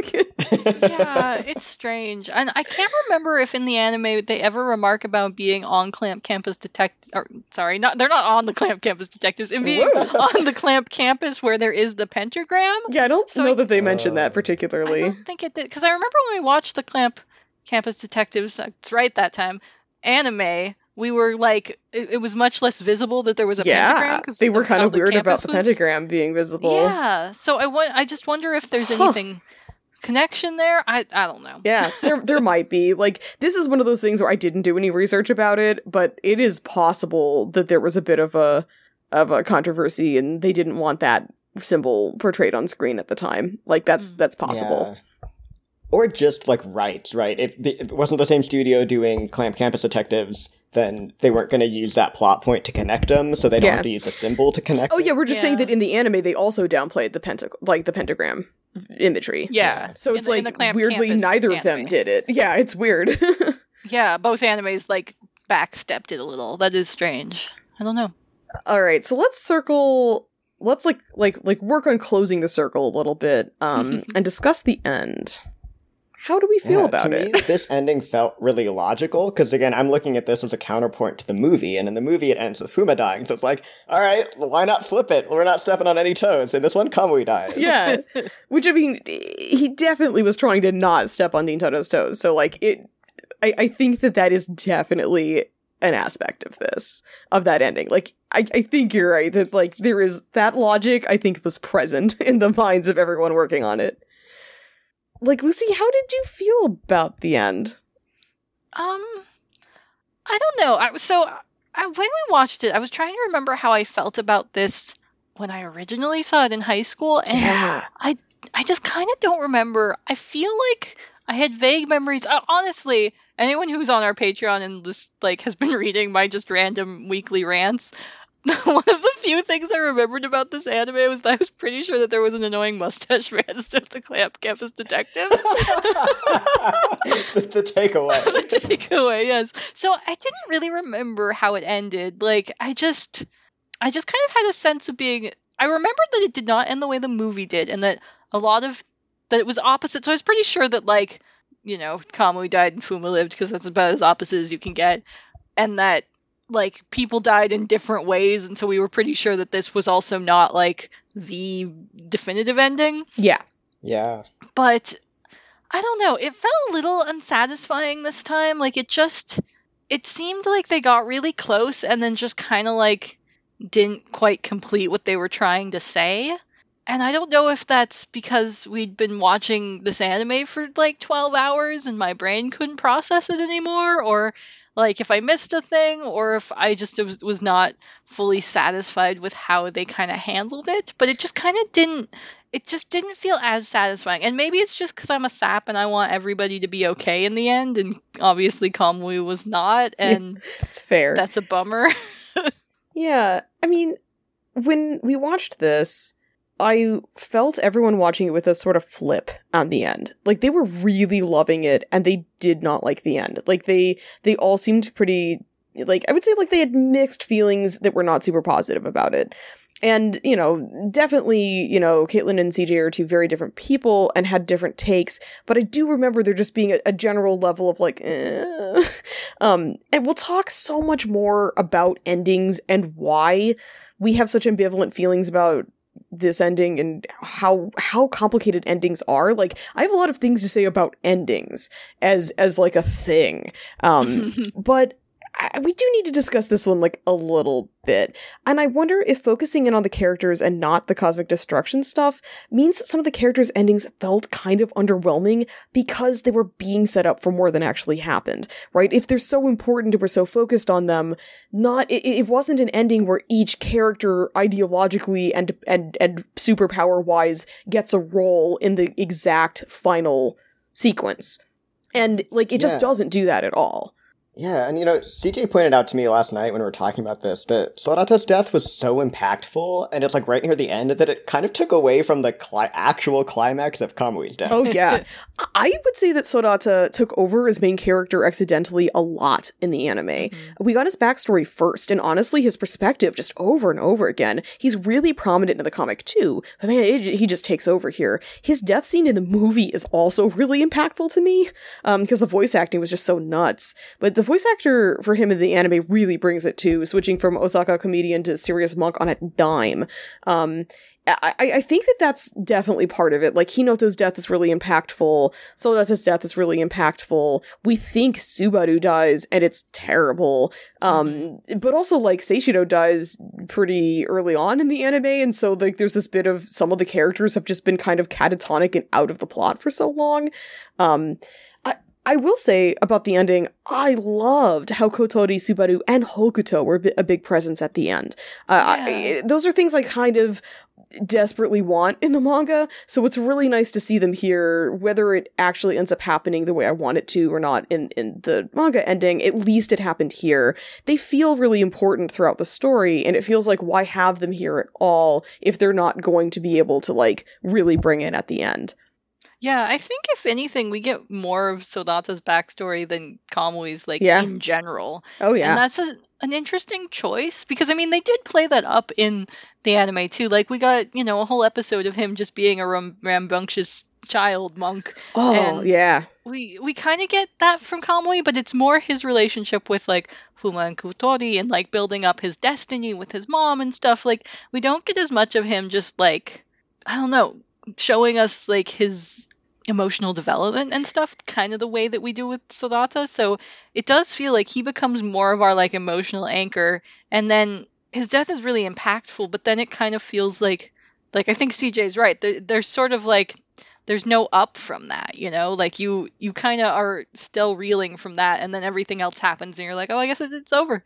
Yeah, it's strange. And I can't remember if in the anime they ever remark about being on Clamp Campus detect or sorry, not they're not on the Clamp Campus detectives, and being Whoa. on the Clamp campus where there is the pentagram. Yeah, I don't So know I- that they mentioned Oh. that I particularly. don't think it did, because I remember when we watched the Clamp Campus Detectives, that's right, that time, anime, we were like, it, it was much less visible that there was a pentagram. Yeah, 'Cause they were of kind how of the weird about campus the was- pentagram being visible. Yeah, so I, wa- I just wonder if there's Huh. anything connection there. I I don't know. Yeah, there there might be. Like, this is one of those things where I didn't do any research about it, but it is possible that there was a bit of a of a controversy and they didn't want that symbol portrayed on screen at the time. Like, that's Mm. that's possible. Yeah. Or just, like, rights, right? If it wasn't the same studio doing Clamp Campus Detectives, then they weren't going to use that plot point to connect them, so they don't Yeah. have to use a symbol to connect Oh them. yeah, we're just Yeah. saying that in the anime they also downplayed the penta like the pentagram imagery. Yeah. So In it's the- in like the Clamp weirdly Campus neither of them anime. did it. Yeah, it's weird. Yeah, both animes like backstepped it a little. That is strange. I don't know. All right, so let's circle let's like like like work on closing the circle a little bit um and discuss the end. How do we feel Yeah, about to it? me, this ending felt really logical, because again, I'm looking at this as a counterpoint to the movie, and in the movie it ends with Fuma dying, so it's like, alright, why not flip it? We're not stepping on any toes. In this one, Kamui dies. Yeah. Which, I mean, he definitely was trying to not step on Nintendo's toes. So, like, it, I, I think that that is definitely an aspect of this, of that ending. Like, I, I think you're right that, like, there is that logic, I think, was present in the minds of everyone working on it. like, Lucy, how did you feel about the end? Um, I don't know. I so I, when we watched it, I was trying to remember how I felt about this when I originally saw it in high school, and Yeah. I I just kind of don't remember. I feel like I had vague memories. Uh, honestly, anyone who's on our Patreon and just like has been reading my just random weekly rants, one of the few things I remembered about this anime was that I was pretty sure that there was an annoying mustache man instead of the Clamp Campus Detectives. the, the takeaway. The takeaway, yes. So I didn't really remember how it ended. Like, I just, I just kind of had a sense of being. I remembered that it did not end the way the movie did, and that a lot of that it was opposite. So I was pretty sure that, like, you know, Kamui died and Fuma lived, because that's about as opposite as you can get, and that, like, people died in different ways, and so we were pretty sure that this was also not, like, the definitive ending. Yeah. Yeah. But I don't know, it felt a little unsatisfying this time. Like, it just, it seemed like they got really close and then just kind of, like, didn't quite complete what they were trying to say. And I don't know if that's because we'd been watching this anime for, like, twelve hours and my brain couldn't process it anymore, or like if I missed a thing, or if I just was, was not fully satisfied with how they kind of handled it. But it just kind of didn't, it just didn't feel as satisfying. And maybe it's just because I'm a sap and I want everybody to be okay in the end, and obviously Kamui was not, and It's fair. that's a bummer. Yeah, I mean, when we watched this, I felt everyone watching it with a sort of flip on the end. Like, they were really loving it, and they did not like the end. Like, they they all seemed pretty, like, I would say, like, they had mixed feelings that were not super positive about it. And, you know, definitely, you know, Caitlin and C J are two very different people and had different takes, but I do remember there just being a, a general level of, like, eh. Um, and we'll talk so much more about endings and why we have such ambivalent feelings about this ending and how how complicated endings are. Like, I have a lot of things to say about endings as as like a thing. Um, but I, we do need to discuss this one, like, a little bit. And I wonder if focusing in on the characters and not the cosmic destruction stuff means that some of the characters' endings felt kind of underwhelming because they were being set up for more than actually happened, right? If they're so important and we're so focused on them, not it, it wasn't an ending where each character ideologically and and and superpower-wise gets a role in the exact final sequence. And, like, it just Yeah. doesn't do that at all. Yeah, and you know, C J pointed out to me last night when we were talking about this that Sorata's death was so impactful, and it's like right near the end, that it kind of took away from the cli- actual climax of Kamui's death. Oh, yeah. I would say that Sorata took over as main character accidentally a lot in the anime. Mm-hmm. We got his backstory first, and honestly, his perspective just over and over again. He's really prominent in the comic, too. But man, it, he just takes over here. His death scene in the movie is also really impactful to me, um, because the voice acting was just so nuts. But the voice actor for him in the anime really brings it, too, switching from Osaka comedian to serious monk on a dime. Um... I, I think that that's definitely part of it. Like, Hinoto's death is really impactful. Sorata's death is really impactful. We think Subaru dies, and it's terrible. Um, but also, like, Seishiro dies pretty early on in the anime, and so, like, there's this bit of some of the characters have just been kind of catatonic and out of the plot for so long. Um, I, I will say about the ending, I loved how Kotori, Subaru, and Hokuto were a big presence at the end. Uh, Yeah. I, those are things I kind of desperately want in the manga, so it's really nice to see them here. Whether it actually ends up happening the way I want it to or not in, in the manga ending, at least it happened here. They feel really important throughout the story, and it feels like, why have them here at all if they're not going to be able to, like, really bring in at the end? Yeah, I think if anything, we get more of Sorata's backstory than Kamui's, like, Yeah. in general. Oh yeah. And that's a, an interesting choice, because, I mean, they did play that up in the anime, too. Like, we got, you know, a whole episode of him just being a ram- rambunctious child monk. Oh, and yeah. We we kind of get that from Kamui, but it's more his relationship with, like, Fuma and Kotori, and, like, building up his destiny with his mom and stuff. Like, we don't get as much of him just, like, I don't know, showing us, like, his emotional development and stuff, kind of the way that we do with Sorata. So it does feel like he becomes more of our, like, emotional anchor, and then his death is really impactful, but then it kind of feels like, like, I think C J's right. There, there's sort of, like, there's no up from that, you know? Like you you kind of are still reeling from that, and then everything else happens and you're like, oh, I guess it's over.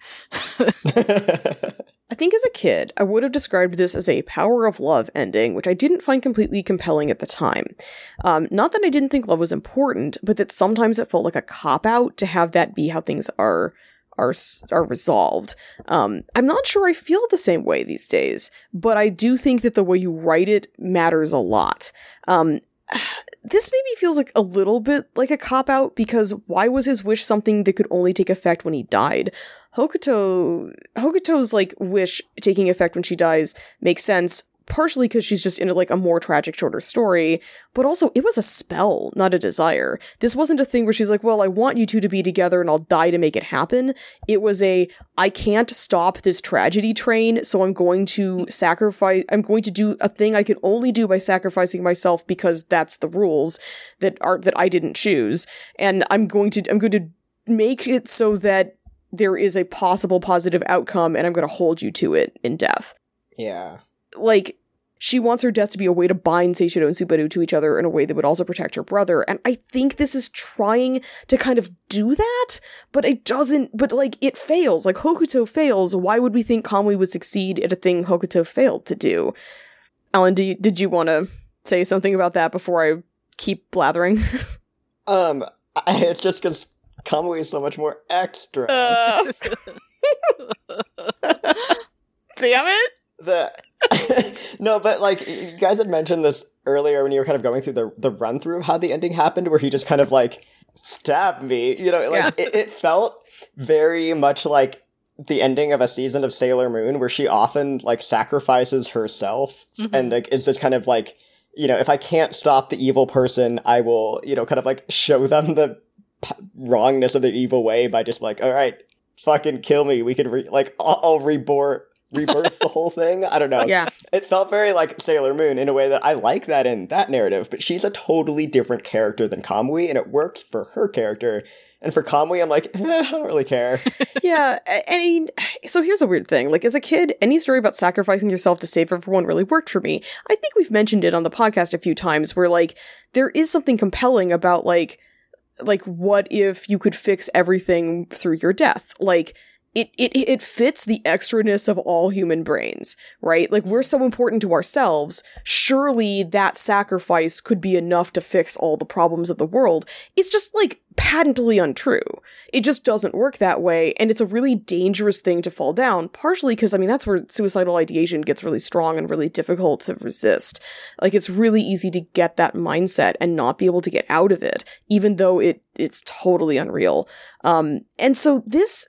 I think as a kid, I would have described this as a power of love ending, which I didn't find completely compelling at the time. Um, not that I didn't think love was important, but that sometimes it felt like a cop-out to have that be how things are are are resolved. Um, I'm not sure I feel the same way these days, but I do think that the way you write it matters a lot. Um, this maybe feels like a little bit like a cop-out, because why was his wish something that could only take effect when he died? Hokuto, Hokuto's, like, wish taking effect when she dies makes sense, partially because she's just into, like, a more tragic, shorter story, but also it was a spell, not a desire. This wasn't a thing where she's like, well, I want you two to be together and I'll die to make it happen. It was a, I can't stop this tragedy train, so I'm going to sacrifice, I'm going to do a thing I can only do by sacrificing myself because that's the rules that are, that I didn't choose. And I'm going to, I'm going to make it so that there is a possible positive outcome and I'm going to hold you to it in death. Yeah. Like, she wants her death to be a way to bind Seishiro and Subaru to each other in a way that would also protect her brother, and I think this is trying to kind of do that, but it doesn't, but, like, it fails. Like, Hokuto fails. Why would we think Kamui would succeed at a thing Hokuto failed to do? Alan, do you, did you want to say something about that before I keep blathering? um, I, it's just because Kamui is so much more extra. Uh. Damn it! The... No, but, like, you guys had mentioned this earlier when you were kind of going through the the run through of how the ending happened, where he just kind of, like, stabbed me. You know, like, yeah. it, it felt very much like the ending of a season of Sailor Moon, where she often, like, sacrifices herself, mm-hmm. and, like, is this kind of, like, you know, if I can't stop the evil person, I will, you know, kind of, like, show them the p- wrongness of their evil way by just, like, all right, fucking kill me. We can, re- like, I'll, I'll reborn... rebirth the whole thing. I don't know. Yeah. It felt very like Sailor Moon in a way that I like that in that narrative, but she's a totally different character than Kamui, and it works for her character. And for Kamui, I'm like, eh, I don't really care. Yeah, I mean, so here's a weird thing. Like, as a kid, any story about sacrificing yourself to save everyone really worked for me. I think we've mentioned it on the podcast a few times, where, like, there is something compelling about, like, like, what if you could fix everything through your death? Like, It, it it fits the extraness of all human brains, right? Like, we're so important to ourselves, surely that sacrifice could be enough to fix all the problems of the world. It's just, like, patently untrue. It just doesn't work that way, and it's a really dangerous thing to fall down, partially because, I mean, that's where suicidal ideation gets really strong and really difficult to resist. Like, it's really easy to get that mindset and not be able to get out of it, even though it it's totally unreal. Um, and so this...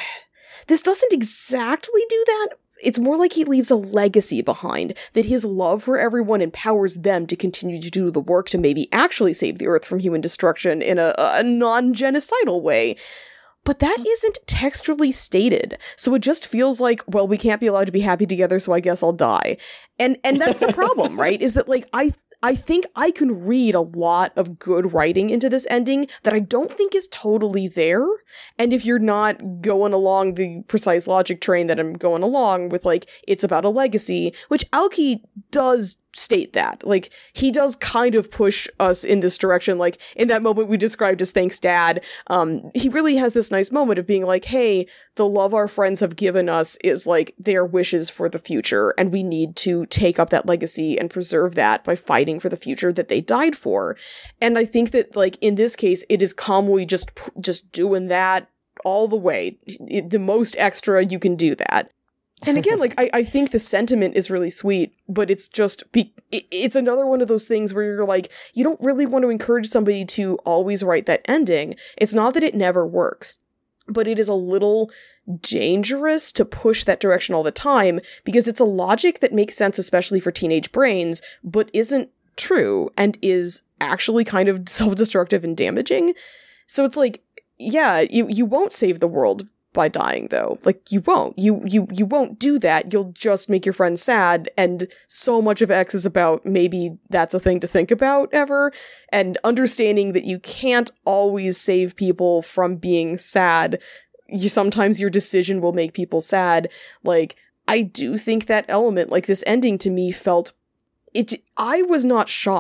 This doesn't exactly do that. It's more like he leaves a legacy behind, that his love for everyone empowers them to continue to do the work to maybe actually save the Earth from human destruction in a, a non-genocidal way. But that isn't textually stated, so it just feels like, well, we can't be allowed to be happy together, so I guess I'll die. And and that's the problem, right? Is that, like, I I think I can read a lot of good writing into this ending that I don't think is totally there. And if you're not going along the precise logic train that I'm going along with, like, it's about a legacy, which Aoki does state that. Like, he does kind of push us in this direction. Like, in that moment we described as thanks dad, um, he really has this nice moment of being like, hey, the love our friends have given us is, like, their wishes for the future, and we need to take up that legacy and preserve that by fighting for the future that they died for. And I think that, like, in this case, it is Kamui just, just doing that all the way. It, the most extra you can do that. And again, like, I, I think the sentiment is really sweet, but it's just, be- it, it's another one of those things where you're like, you don't really want to encourage somebody to always write that ending. It's not that it never works, but it is a little dangerous to push that direction all the time, because it's a logic that makes sense, especially for teenage brains, but isn't true and is actually kind of self-destructive and damaging. So it's like, yeah, you, you won't save the world by dying, though. Like, you won't. You you you won't do that. You'll just make your friends sad, and so much of X is about maybe that's a thing to think about ever, and understanding that you can't always save people from being sad. You sometimes your decision will make people sad. Like, I do think that element, like, this ending to me felt... It, I was not shocked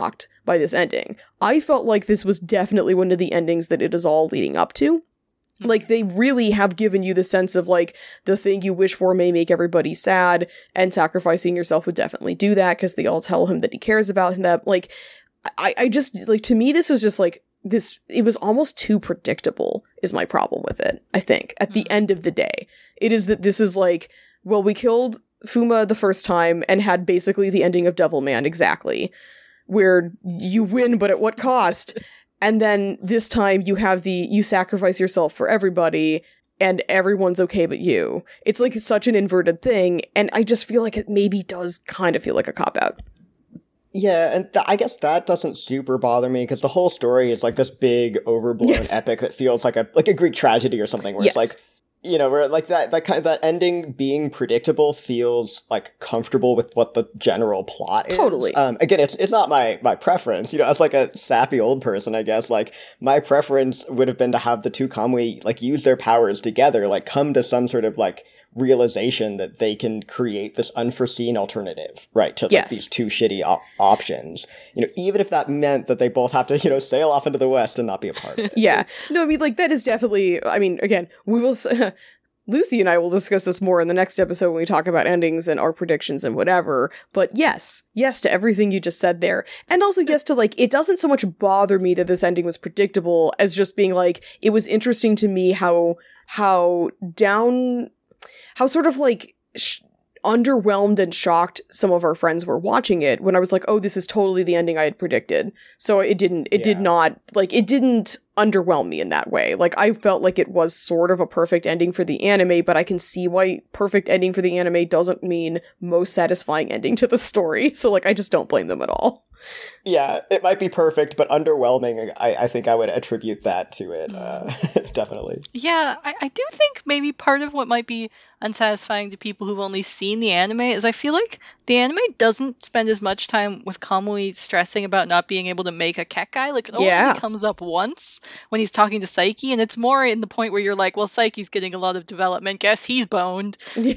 by this ending. I felt like this was definitely one of the endings that it is all leading up to. Like, they really have given you the sense of, like, the thing you wish for may make everybody sad, and sacrificing yourself would definitely do that, because they all tell him that he cares about him. That, like, I, I just, like, to me, this was just, like, this, it was almost too predictable, is my problem with it, I think, at the mm-hmm. end of the day. It is that this is, like, well, we killed Fuma the first time, and had basically the ending of Devilman, exactly, where you win, but at what cost? And then this time you have the, you sacrifice yourself for everybody and everyone's okay but you. It's like such an inverted thing. And I just feel like it maybe does kind of feel like a cop-out. Yeah, and th- I guess that doesn't super bother me because the whole story is like this big overblown yes. epic that feels like a like a Greek tragedy or something where yes. it's like, you know, where like that that kind of that ending being predictable feels like comfortable with what the general plot is. Totally. Um, again, it's it's not my my preference. You know, as like a sappy old person, I guess like my preference would have been to have the two Kamui like use their powers together, like come to some sort of like realization that they can create this unforeseen alternative, right, to like, yes. these two shitty op- options. You know, even if that meant that they both have to, you know, sail off into the West and not be a part of it. Yeah. No, I mean, like, that is definitely, I mean, again, we will, uh, Lucy and I will discuss this more in the next episode when we talk about endings and our predictions and whatever, but yes, yes to everything you just said there. And also yes to, like, it doesn't so much bother me that this ending was predictable as just being, like, it was interesting to me how, how down... how sort of, like, sh- underwhelmed and shocked some of our friends were watching it when I was like, oh, this is totally the ending I had predicted. So it didn't, it yeah. did not, like, it didn't underwhelm me in that way. Like, I felt like it was sort of a perfect ending for the anime, but I can see why perfect ending for the anime doesn't mean most satisfying ending to the story. So, like, I just don't blame them at all. Yeah, it might be perfect, but underwhelming, I, I think I would attribute that to it, uh, definitely. Yeah, I, I do think maybe part of what might be unsatisfying to people who've only seen the anime is I feel like the anime doesn't spend as much time with Kamui stressing about not being able to make a Kekkai. Like, it only yeah. comes up once when he's talking to Saiki, and it's more in the point where you're like, well, Saiki's getting a lot of development, guess he's boned.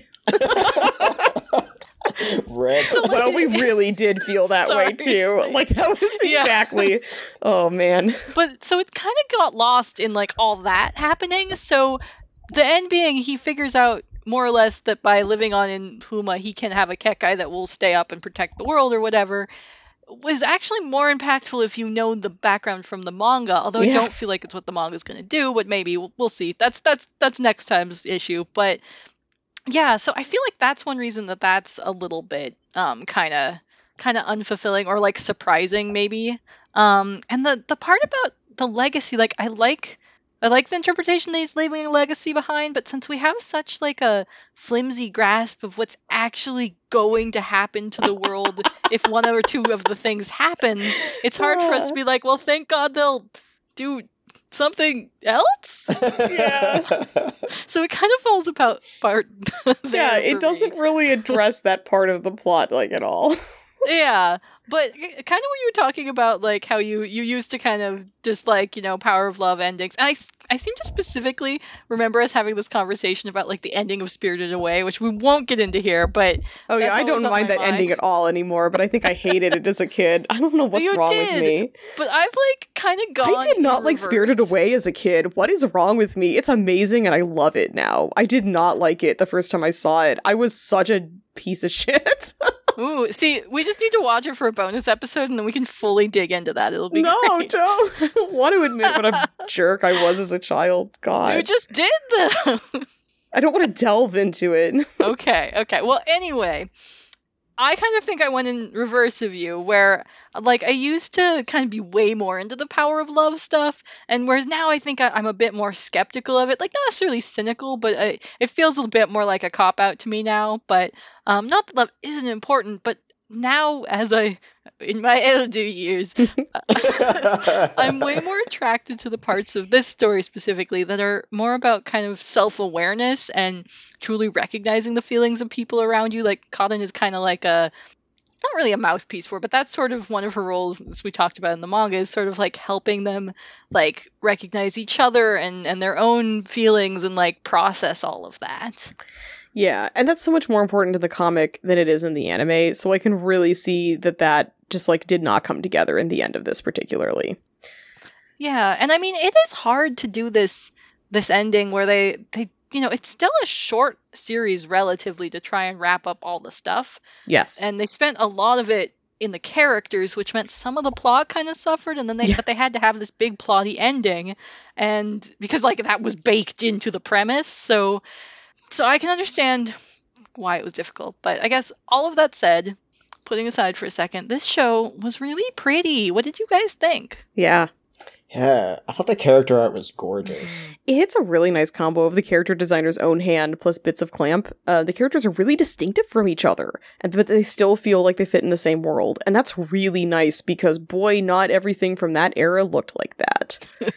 Red. So, like, well, we really did feel that sorry, way too. Like, that was exactly. Yeah. Oh man. But so it kind of got lost in like all that happening. So the end being, he figures out more or less that by living on in Fuma, he can have a Kekkai that will stay up and protect the world or whatever. Was actually more impactful if you know the background from the manga. Although yeah. I don't feel like it's what the manga is going to do, but maybe we'll, we'll see. That's that's that's next time's issue, but. Yeah, so I feel like that's one reason that that's a little bit um kind of kind of unfulfilling or like surprising maybe. Um and the the part about the legacy, like I like I like the interpretation that he's leaving a legacy behind, but since we have such like a flimsy grasp of what's actually going to happen to the world if one or two of the things happens, it's hard for us to be like, well, thank God they'll do something else? Yeah. So it kind of falls apart part yeah, it doesn't me. really address that part of the plot, like, at all. Yeah, but kind of when you were talking about, like, how you, you used to kind of dislike, you know, Power of Love endings, and I, I seem to specifically remember us having this conversation about, like, the ending of Spirited Away, which we won't get into here, but... Oh, yeah, I don't mind that mind. ending at all anymore, but I think I hated it as a kid. I don't know what's you wrong did, with me. But I've, like, kind of gone I did not like reverse. Spirited Away as a kid. What is wrong with me? It's amazing, and I love it now. I did not like it the first time I saw it. I was such a piece of shit. Ooh, see, we just need to watch it for a bonus episode, and then we can fully dig into that. It'll be no, great. don't. I don't want to admit what a jerk I was as a child. God. You just did, though. I don't want to delve into it. Okay, okay. Well, anyway, I kind of think I went in reverse of you, where, like, I used to kind of be way more into the Power of Love stuff, and whereas now I think I, I'm a bit more skeptical of it. Like, not necessarily cynical, but I, it feels a bit more like a cop-out to me now. But um, not that love isn't important, but now, as I, in my elder years, I'm way more attracted to the parts of this story specifically that are more about kind of self-awareness and truly recognizing the feelings of people around you. Like, Kaden is kind of like a, not really a mouthpiece for, but that's sort of one of her roles, as we talked about in the manga, is sort of like helping them like recognize each other and, and their own feelings and like process all of that. Yeah, and that's so much more important in the comic than it is in the anime, so I can really see that that just like did not come together in the end of this particularly. Yeah, and I mean, it is hard to do this this ending where they they you know, it's still a short series relatively to try and wrap up all the stuff. Yes. And they spent a lot of it in the characters, which meant some of the plot kind of suffered, and then they Yeah. but they had to have this big plotty ending, and because like that was baked into the premise, so so I can understand why it was difficult. But I guess all of that said, putting aside for a second, this show was really pretty. What did you guys think? Yeah. Yeah, I thought the character art was gorgeous. It hits a really nice combo of the character designer's own hand plus bits of Clamp. Uh, the characters are really distinctive from each other, and but they still feel like they fit in the same world. And that's really nice because, boy, not everything from that era looked like that.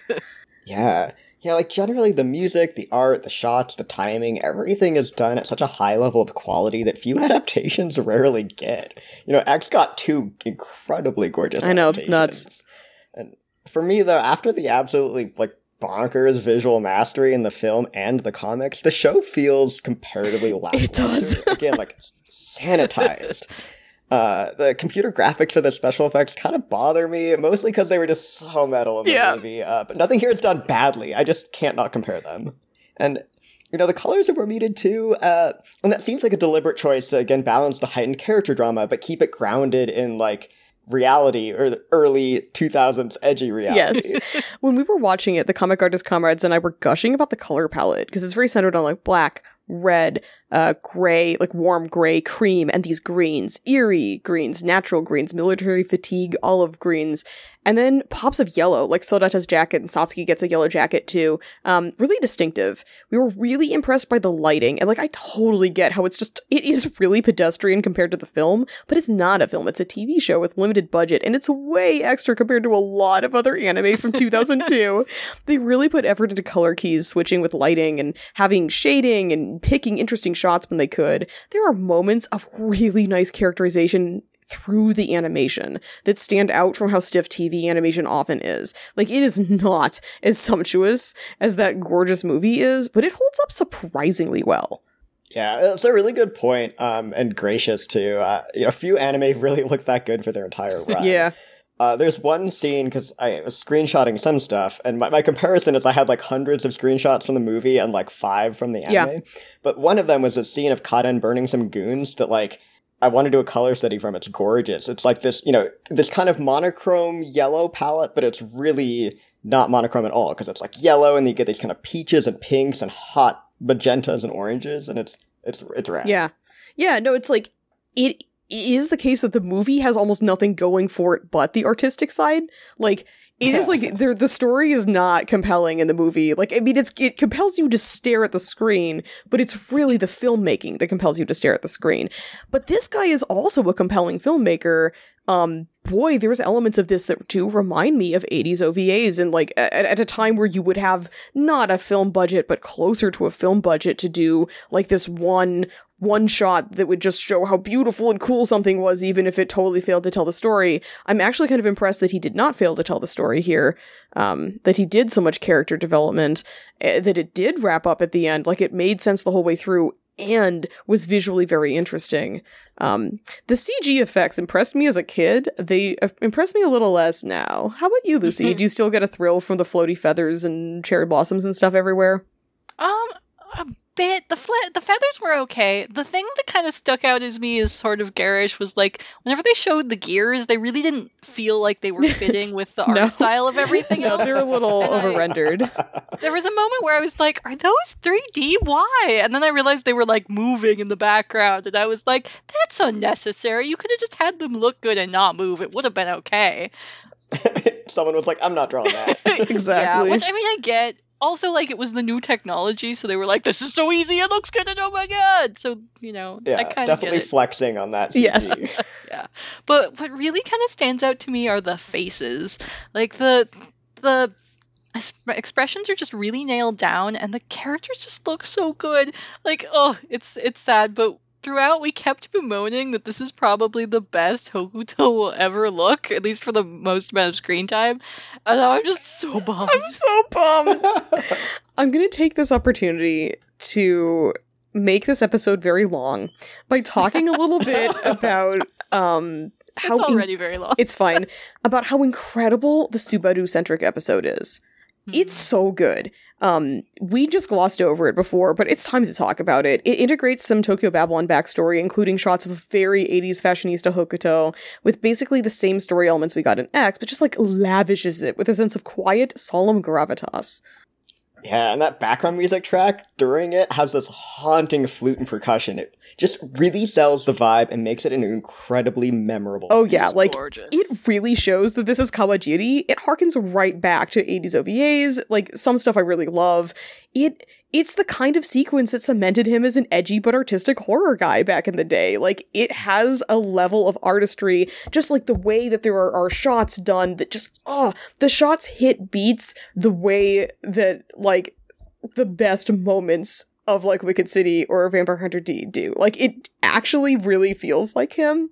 Yeah. Yeah, like generally the music, the art, the shots, the timing, everything is done at such a high level of quality that few adaptations rarely get. You know, X got two incredibly gorgeous I know, it's adaptations. nuts. And for me, though, after the absolutely, like, bonkers visual mastery in the film and the comics, the show feels comparatively lackluster. It does. Again, like, sanitized. Uh, the computer graphics for the special effects kind of bother me, mostly because they were just so metal in the Yeah. movie. Uh, but nothing here is done badly. I just can't not compare them. And, you know, the colors were muted too, uh, and that seems like a deliberate choice to, again, balance the heightened character drama, but keep it grounded in, like, reality, or the early two thousands edgy reality. Yes. When we were watching it, the comic artist comrades and I were gushing about the color palette because it's very centered on like black, red, uh, gray, like warm gray, cream, and these greens, eerie greens, natural greens, military fatigue, olive greens, and then pops of yellow, like Sodata's jacket, and Satsuki gets a yellow jacket too. Um, really distinctive. We were really impressed by the lighting, and like I totally get how it's just, it is really pedestrian compared to the film, but it's not a film, it's a T V show with limited budget, and it's way extra compared to a lot of other anime from two thousand two. They really put effort into color keys, switching with lighting, and having shading, and picking interesting shots when they could. There are moments of really nice characterization through the animation that stand out from how stiff T V animation often is. Like, it is not as sumptuous as that gorgeous movie is, but it holds up surprisingly well. Yeah, it's a really good point, um, and gracious too. Uh, you know, few anime really look that good for their entire run. Yeah. Uh, there's one scene, because I was screenshotting some stuff, and my, my comparison is I had like hundreds of screenshots from the movie and like five from the anime. Yeah. But one of them was a scene of Karen burning some goons that like, I want to do a color study from. It's gorgeous. It's like this, you know, this kind of monochrome yellow palette, but it's really not monochrome at all, because it's like yellow, and you get these kind of peaches and pinks and hot magentas and oranges, and it's, it's, it's rad. Yeah. Yeah, no, it's like, it is the case that the movie has almost nothing going for it but the artistic side. Like, it is like, the, the story is not compelling in the movie. Like, I mean, it's it compels you to stare at the screen, but it's really the filmmaking that compels you to stare at the screen. But this guy is also a compelling filmmaker. Um, boy, there's elements of this that do remind me of eighties O V As, and like at, at a time where you would have not a film budget, but closer to a film budget to do like this one one shot that would just show how beautiful and cool something was, even if it totally failed to tell the story. I'm actually kind of impressed that he did not fail to tell the story here, um, that he did so much character development, uh, that it did wrap up at the end, like it made sense the whole way through, and was visually very interesting. Um, the C G effects impressed me as a kid. They uh, impress me a little less now. How about you, Lucy? Do you still get a thrill from the floaty feathers and cherry blossoms and stuff everywhere? Um, a bit. The fl- the feathers were okay. The thing that kind of stuck out as me as sort of garish was like whenever they showed the gears, they really didn't feel like they were fitting with the art No. style of everything No, else. they're a little And I- over-rendered. There was a moment where I was like, are those three D? Why? And then I realized they were like moving in the background, and I was like, that's unnecessary. You could have just had them look good and not move. It would have been okay. Someone was like, I'm not drawing that. Exactly. Yeah, which I mean, I get. Also, like, it was the new technology, so they were like, this is so easy, it looks good, and oh my god! So, you know, I Yeah, kind of get definitely it. flexing on that C G. Yes. Yeah. But what really kind of stands out to me are the faces. Like, the the es- expressions are just really nailed down, and the characters just look so good. Like, oh, it's it's sad, but throughout we kept bemoaning that this is probably the best Hokuto will ever look, at least for the most amount of screen time. And I'm just so bummed. I'm so bummed. I'm going to take this opportunity to make this episode very long by talking a little bit about um, how it's already in- very long. It's fine. About how incredible the Subaru-centric episode is. Mm-hmm. It's so good. Um, we just glossed over it before, but it's time to talk about it. It integrates some Tokyo Babylon backstory, including shots of a very eighties fashionista Hokuto, with basically the same story elements we got in X, but just like lavishes it with a sense of quiet, solemn gravitas. Yeah, and that background music track during it has this haunting flute and percussion. It just really sells the vibe and makes it an incredibly memorable. Oh yeah, it's like gorgeous. It really shows that this is Kawajiri. It harkens right back to eighties O V As, like some stuff I really love. It it's the kind of sequence that cemented him as an edgy but artistic horror guy back in the day. Like, it has a level of artistry, just like the way that there are, are shots done that just, oh, the shots hit beats the way that, like, the best moments of, like, Wicked City or Vampire Hunter D do. Like, it actually really feels like him.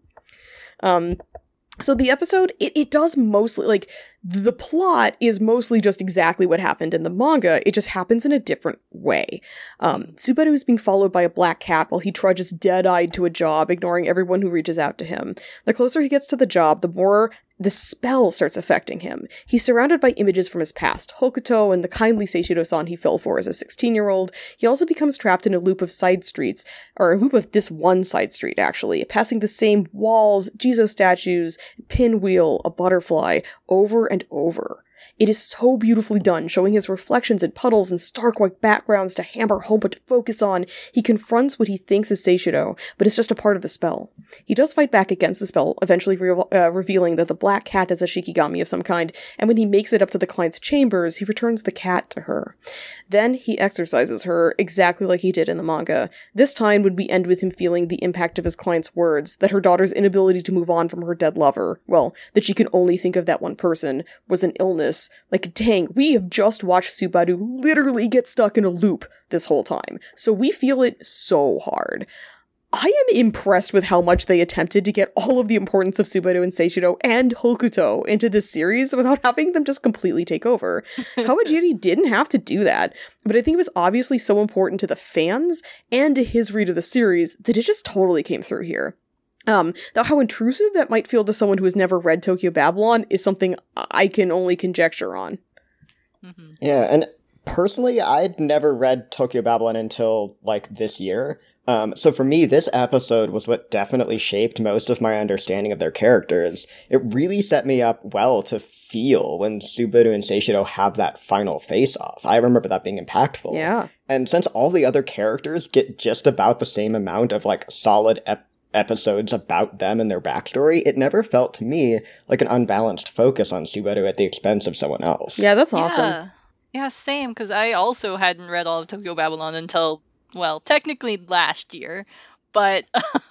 Um, so the episode, it, it does mostly, like, the plot is mostly just exactly what happened in the manga, it just happens in a different way. Um, Subaru is being followed by a black cat while he trudges dead-eyed to a job, ignoring everyone who reaches out to him. The closer he gets to the job, the more the spell starts affecting him. He's surrounded by images from his past, Hokuto and the kindly Seishiro-san he fell for as a sixteen-year-old. He also becomes trapped in a loop of side streets, or a loop of this one side street, actually, passing the same walls, Jizo statues, pinwheel, a butterfly, over and over. It is so beautifully done, showing his reflections in puddles and stark white backgrounds to hammer home but to focus on. He confronts what he thinks is Seishiro, but it's just a part of the spell. He does fight back against the spell, eventually re- uh, revealing that the black cat is a shikigami of some kind, and when he makes it up to the client's chambers, he returns the cat to her. Then he exorcises her, exactly like he did in the manga. This time would we end with him feeling the impact of his client's words, that her daughter's inability to move on from her dead lover, well, that she can only think of that one person, was an illness. Like, dang, we have just watched Subaru literally get stuck in a loop this whole time, so we feel it so hard. I am impressed with how much they attempted to get all of the importance of Subaru and Seishiro and Hokuto into this series without having them just completely take over. Kawajiri didn't have to do that, but I think it was obviously so important to the fans and to his read of the series that it just totally came through here. Um, though how intrusive that might feel to someone who has never read Tokyo Babylon is something I can only conjecture on. Mm-hmm. Yeah, and personally, I'd never read Tokyo Babylon until, like, this year. Um, so for me, this episode was what definitely shaped most of my understanding of their characters. It really set me up well to feel when Subaru and Seishiro have that final face-off. I remember that being impactful. Yeah. And since all the other characters get just about the same amount of, like, solid ep- episodes about them and their backstory, it never felt to me like an unbalanced focus on Subaru at the expense of someone else. Yeah, that's awesome. Yeah, yeah same, because I also hadn't read all of Tokyo Babylon until, well, technically last year. But,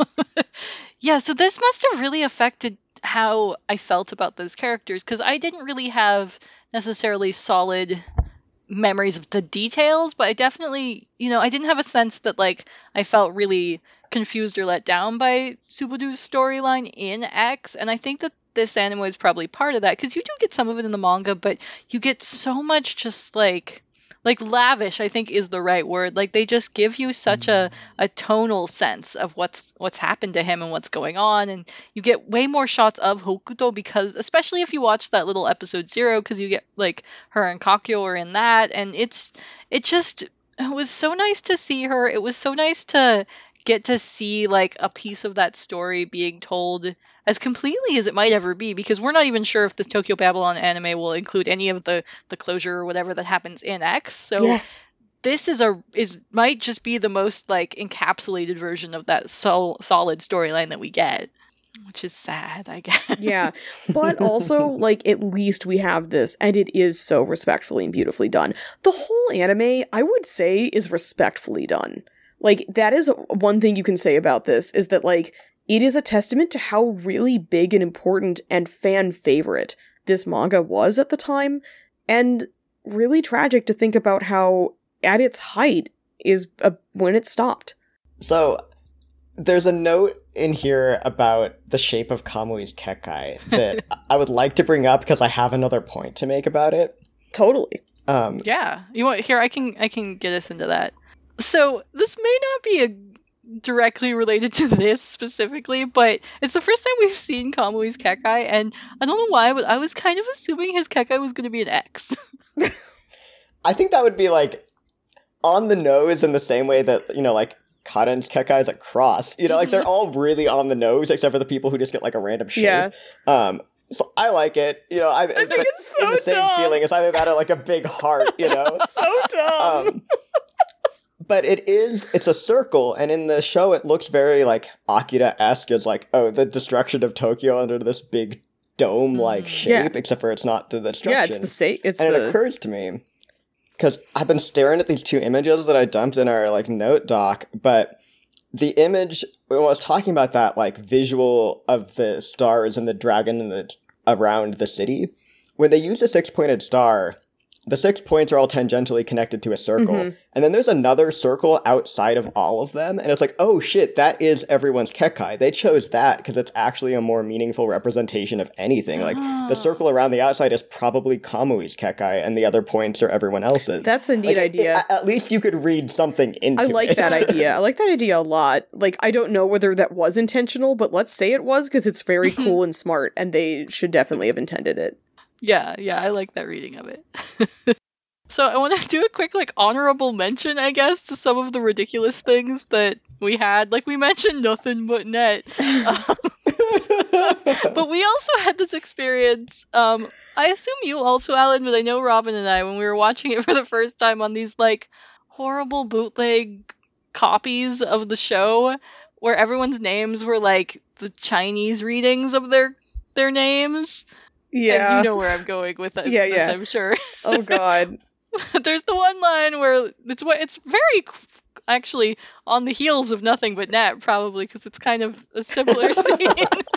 yeah, so this must have really affected how I felt about those characters, because I didn't really have necessarily solid memories of the details, but I definitely, you know, I didn't have a sense that, like, I felt really confused or let down by Subaru's storyline in X, and I think that this anime is probably part of that, because you do get some of it in the manga, but you get so much just, like, like lavish, I think is the right word. Like, they just give you such a, a tonal sense of what's what's happened to him and what's going on, and you get way more shots of Hokuto, because, especially if you watch that little episode zero, because you get, like, her and Kakyo are in that, and it's, it just, it was so nice to see her. It was so nice to get to see, like, a piece of that story being told as completely as it might ever be, because we're not even sure if the Tokyo Babylon anime will include any of the the closure or whatever that happens in X. So yeah. This is a is might just be the most, like, encapsulated version of that sol- solid storyline that we get, which is sad, I guess. Yeah, but also, like, at least we have this, and it is so respectfully and beautifully done. The whole anime, I would say, is respectfully done. Like, that is one thing you can say about this, is that, like, it is a testament to how really big and important and fan favorite this manga was at the time, and really tragic to think about how, at its height, is uh, when it stopped. So, there's a note in here about the shape of Kamui's Kekkai that I would like to bring up because I have another point to make about it. Totally. Um, yeah. You want here? I can I can get us into that. So this may not be a directly related to this specifically, but it's the first time we've seen Kamui's Kekai, and I don't know why, but I was kind of assuming his Kekai was going to be an X. I think that would be, like, on the nose in the same way that, you know, like, Karen's Kekai is a cross. You know, like, they're all really on the nose, except for the people who just get, like, a random shape. Yeah. Um, so I like it. You know, I, I think it's so the same dumb. feeling. It's either that or, like, a big heart, you know? So dumb. Um, but it is, it's a circle, and in the show it looks very, like, Akira-esque as, like, oh, the destruction of Tokyo under this big dome-like Mm. shape, Yeah. except for it's not the destruction. Yeah, it's the same. It's and the it occurs to me, because I've been staring at these two images that I dumped in our, like, note doc, but the image, when I was talking about that, like, visual of the stars and the dragon and the, around the city, when they use a six-pointed star, the six points are all tangentially connected to a circle. Mhm. And then there's another circle outside of all of them. And it's like, oh shit, that is everyone's Kekai. They chose that because it's actually a more meaningful representation of anything. Like, the circle around the outside is probably Kamui's Kekai, and the other points are everyone else's. That's a neat Like, it- idea. it- at least you could read something into I it. like that idea. I like that idea a lot. Like, I don't know whether that was intentional, but let's say it was because it's very cool and smart, and they should definitely have intended it. Yeah, yeah, I like that reading of it. So I want to do a quick, like, honorable mention, I guess, to some of the ridiculous things that we had. Like, we mentioned Nothing But Net. Um, but we also had this experience, um, I assume you also, Alan, but I know Robin and I, when we were watching it for the first time on these, like, horrible bootleg copies of the show, where everyone's names were, like, the Chinese readings of their their names. Yeah. And you know where I'm going with it, Yeah, this, yeah. I'm sure. Oh, God. There's the one line where it's what it's very qu- actually on the heels of Nothing But Net, probably because it's kind of a similar scene.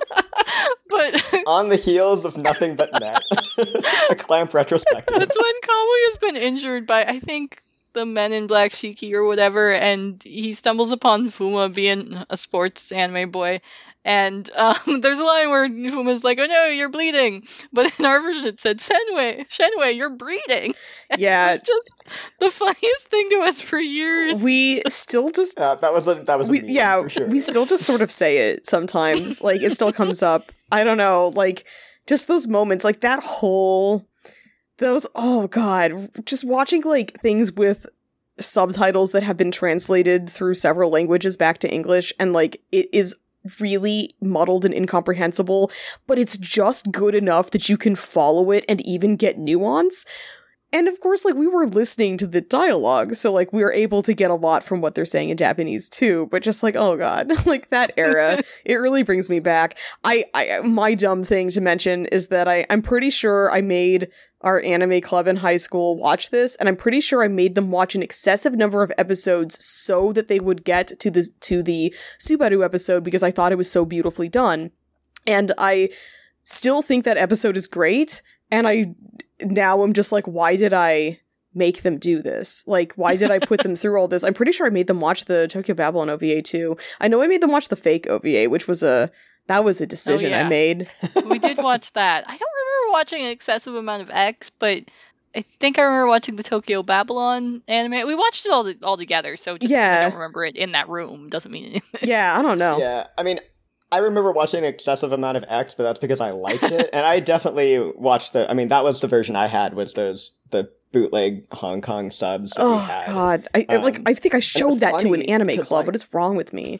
But On the heels of Nothing But Net. A Clamp retrospective. it's when Kamui has been injured by, I think, the Men in Black Shiki or whatever, and he stumbles upon Fuma being a sports anime boy. And um, there's a line where Fuma's like, "Oh no, you're bleeding," but in our version it said, "Shenwei, Shenwei, you're breeding." And Yeah. it's just the funniest thing to us for years. We still just Yeah, that was a that was a we, meme, yeah, for sure. we still just sort of say it sometimes. Like, it still comes up. I don't know, like, just those moments, like that whole, those, oh God, just watching, like, things with subtitles that have been translated through several languages back to English, and, like, it is really muddled and incomprehensible, but it's just good enough that you can follow it and even get nuance. And of course, like, we were listening to the dialogue, so, like, we were able to get a lot from what they're saying in Japanese too, but just like, oh God, like, that era, it really brings me back. I, I, my dumb thing to mention is that I, I'm pretty sure I made our anime club in high school watch this, and I'm pretty sure I made them watch an excessive number of episodes so that they would get to the, to the Subaru episode because I thought it was so beautifully done. And I still think that episode is great, and I now I'm just like, why did I make them do this? Like, why did I put them through all this? I'm pretty sure I made them watch the Tokyo Babylon O V A too. I know I made them watch the fake O V A, which was a that was a decision yeah. I made. We did watch that. I don't remember watching an excessive amount of X, but I think I remember watching the Tokyo Babylon anime. We watched it all to- all together, so just 'cause Yeah. I don't remember it in that room doesn't mean anything. Yeah, I don't know. Yeah, I mean, I remember watching an excessive amount of X, but that's because I liked it, and I definitely watched the. I mean, that was the version I had. Was those the bootleg Hong Kong subs that we Oh had? God, I I- like Um, I think I was showed that to an funny anime 'cause, club. like- What is wrong with me?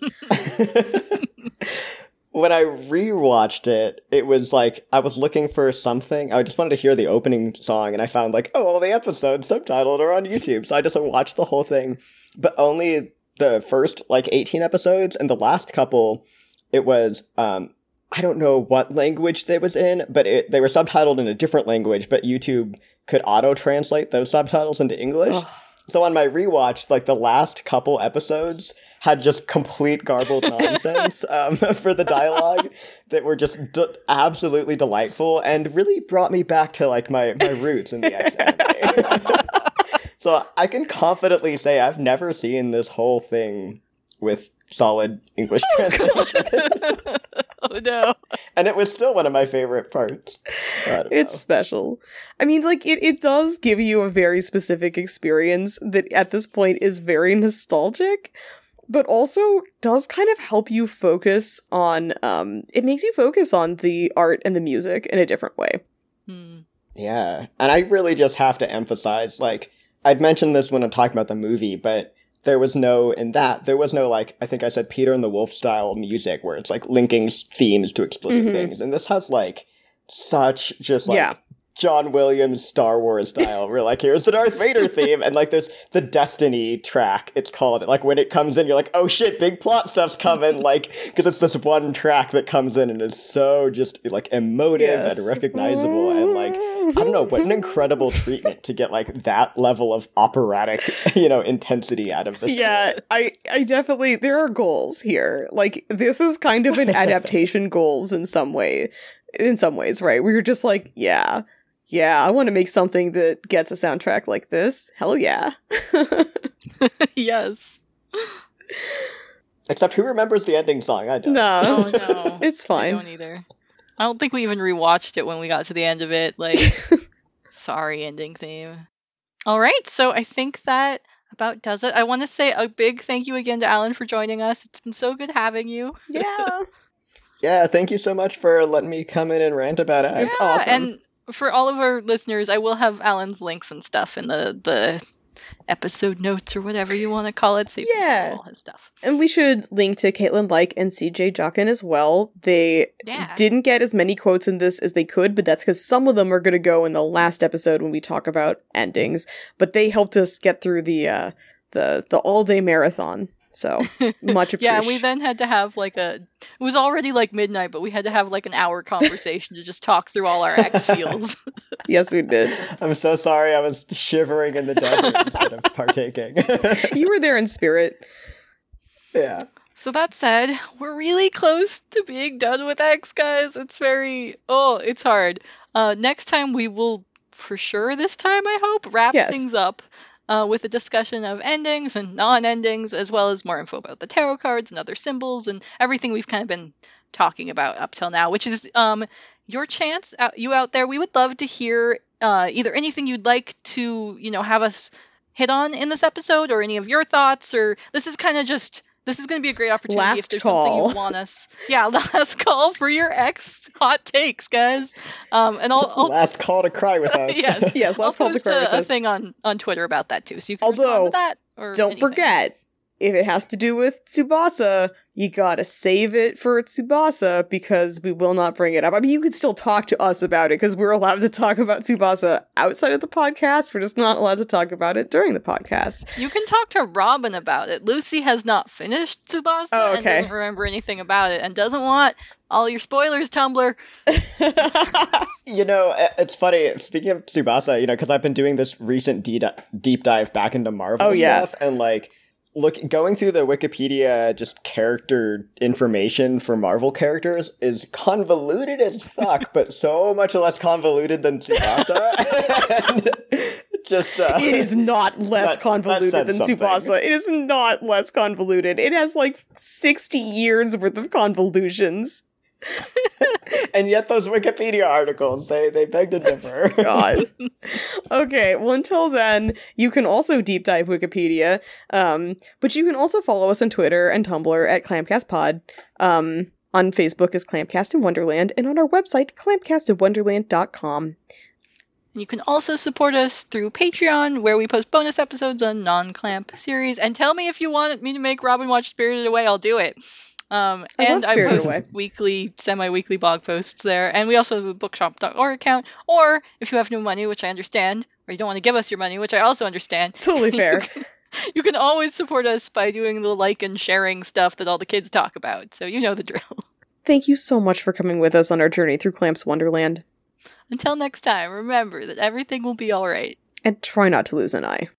When I rewatched it, it was like I was looking for something. I just wanted to hear the opening song, and I found like, oh, all the episodes subtitled are on YouTube. So I just watched the whole thing, but only the first like eighteen episodes, and the last couple, it was um I don't know what language they was in, but it, they were subtitled in a different language. But YouTube could auto translate those subtitles into English. Ugh. So on my rewatch, like the last couple episodes had just complete garbled nonsense um, for the dialogue that were just d- absolutely delightful and really brought me back to like my, my roots in the X anime. So I can confidently say I've never seen this whole thing with solid English translation. Oh no. And it was still one of my favorite parts. I don't It's know. special. I mean, like, it, it does give you a very specific experience that at this point is very nostalgic. but also does kind of help you focus on, um, it makes you focus on the art and the music in a different way. Hmm. Yeah, and I really just have to emphasize, like, I'd mentioned this when I'm talking about the movie, but there was no, in that, there was no, like, I think I said Peter and the Wolf style music where it's, like, linking themes to explicit Mhm. things. And this has, like, such just, like, Yeah. John Williams Star Wars style. We're like, here's the Darth Vader theme. And, like, there's the Destiny track, it's called. Like, when it comes in, you're like, oh shit, big plot stuff's coming. Like, because it's this one track that comes in and is so just, like, emotive Yes. and recognizable. And, like, I don't know, what an incredible treatment to get, like, that level of operatic, you know, intensity out of this. Yeah, I, I definitely, there are goals here. Like, this is kind of an adaptation goals in some way, in some ways, right? Where you're just like, yeah, yeah, I want to make something that gets a soundtrack like this. Hell yeah. Yes. Except who remembers the ending song? I don't. No, Oh no. it's I fine. don't either. I don't think we even rewatched it when we got to the end of it. Like, sorry, ending theme. All right, so I think that about does it. I want to say a big thank you again to Alan for joining us. It's been so good having you. Yeah. Yeah, thank you so much for letting me come in and rant about it. It's Yeah, awesome. And for all of our listeners, I will have Alan's links and stuff in the the episode notes or whatever you want to call it, so you Yeah. can follow all his stuff. And we should link to Caitlin Like and C J Jochen as well. They Yeah. didn't get as many quotes in this as they could, but that's because some of them are going to go in the last episode when we talk about endings. But they helped us get through the uh, the the all day marathon. So much appreciated. Yeah, we then had to have like a. It was already like midnight, but we had to have like an hour conversation to just talk through all our X feels. Yes, we did. I'm so sorry I was shivering in the desert instead of partaking. You were there in spirit. Yeah. So that said, we're really close to being done with X, guys. It's very. Oh, it's hard. Uh, next time we will, for sure this time, I hope, wrap Yes. things up. Uh, with a discussion of endings and non-endings, as well as more info about the tarot cards and other symbols and everything we've kind of been talking about up till now, which is um, your chance, out, you out there. We would love to hear uh, either anything you'd like to, you know, have us hit on in this episode, or any of your thoughts, or this is kind of just, this is going to be a great opportunity if Last there's call. something you want us. Yeah, last call for your X hot takes, guys. Um, and I'll, I'll Last call to cry with us. yes. Yes, I'll let's call to post cry a, with a us. thing on, on Twitter about that too, so you can Although, respond to that. Or Don't anything. forget, if it has to do with Tsubasa, you gotta save it for Tsubasa, because we will not bring it up. I mean, you could still talk to us about it, because we're allowed to talk about Tsubasa outside of the podcast. We're just not allowed to talk about it during the podcast. You can talk to Robin about it. Lucy has not finished Tsubasa Oh, and okay. doesn't remember anything about it and doesn't want all your spoilers, Tumblr. You know, i- it's funny, speaking of Tsubasa, you know, because I've been doing this recent de- deep dive back into Marvel Oh, yeah. stuff, and, like, look, going through the Wikipedia just character information for Marvel characters is convoluted as fuck, but so much less convoluted than Tsubasa. And just, uh, It is not less That- that convoluted said than something. Tsubasa. It is not less convoluted. It has like sixty years worth of convolutions. and yet those Wikipedia articles, they, they beg to differ. God. Okay, well, until then, you can also deep dive Wikipedia, um, but you can also follow us on Twitter and Tumblr at ClampcastPod. Um, on Facebook is Clampcast in Wonderland, and on our website, clampcast in wonderland dot com. You can also support us through Patreon, where we post bonus episodes on non-clamp series. And tell me if you want me to make Robin watch Spirited Away, I'll do it. Um, I love and I Spirited post Away. weekly, semi-weekly blog posts there. And we also have a bookshop dot org account. Or if you have no money, which I understand, or you don't want to give us your money, which I also understand, Totally fair. you can always support us by doing the like and sharing stuff that all the kids talk about. So you know the drill. Thank you so much for coming with us on our journey through Clamp's Wonderland. Until next time, remember that everything will be alright. And try not to lose an eye.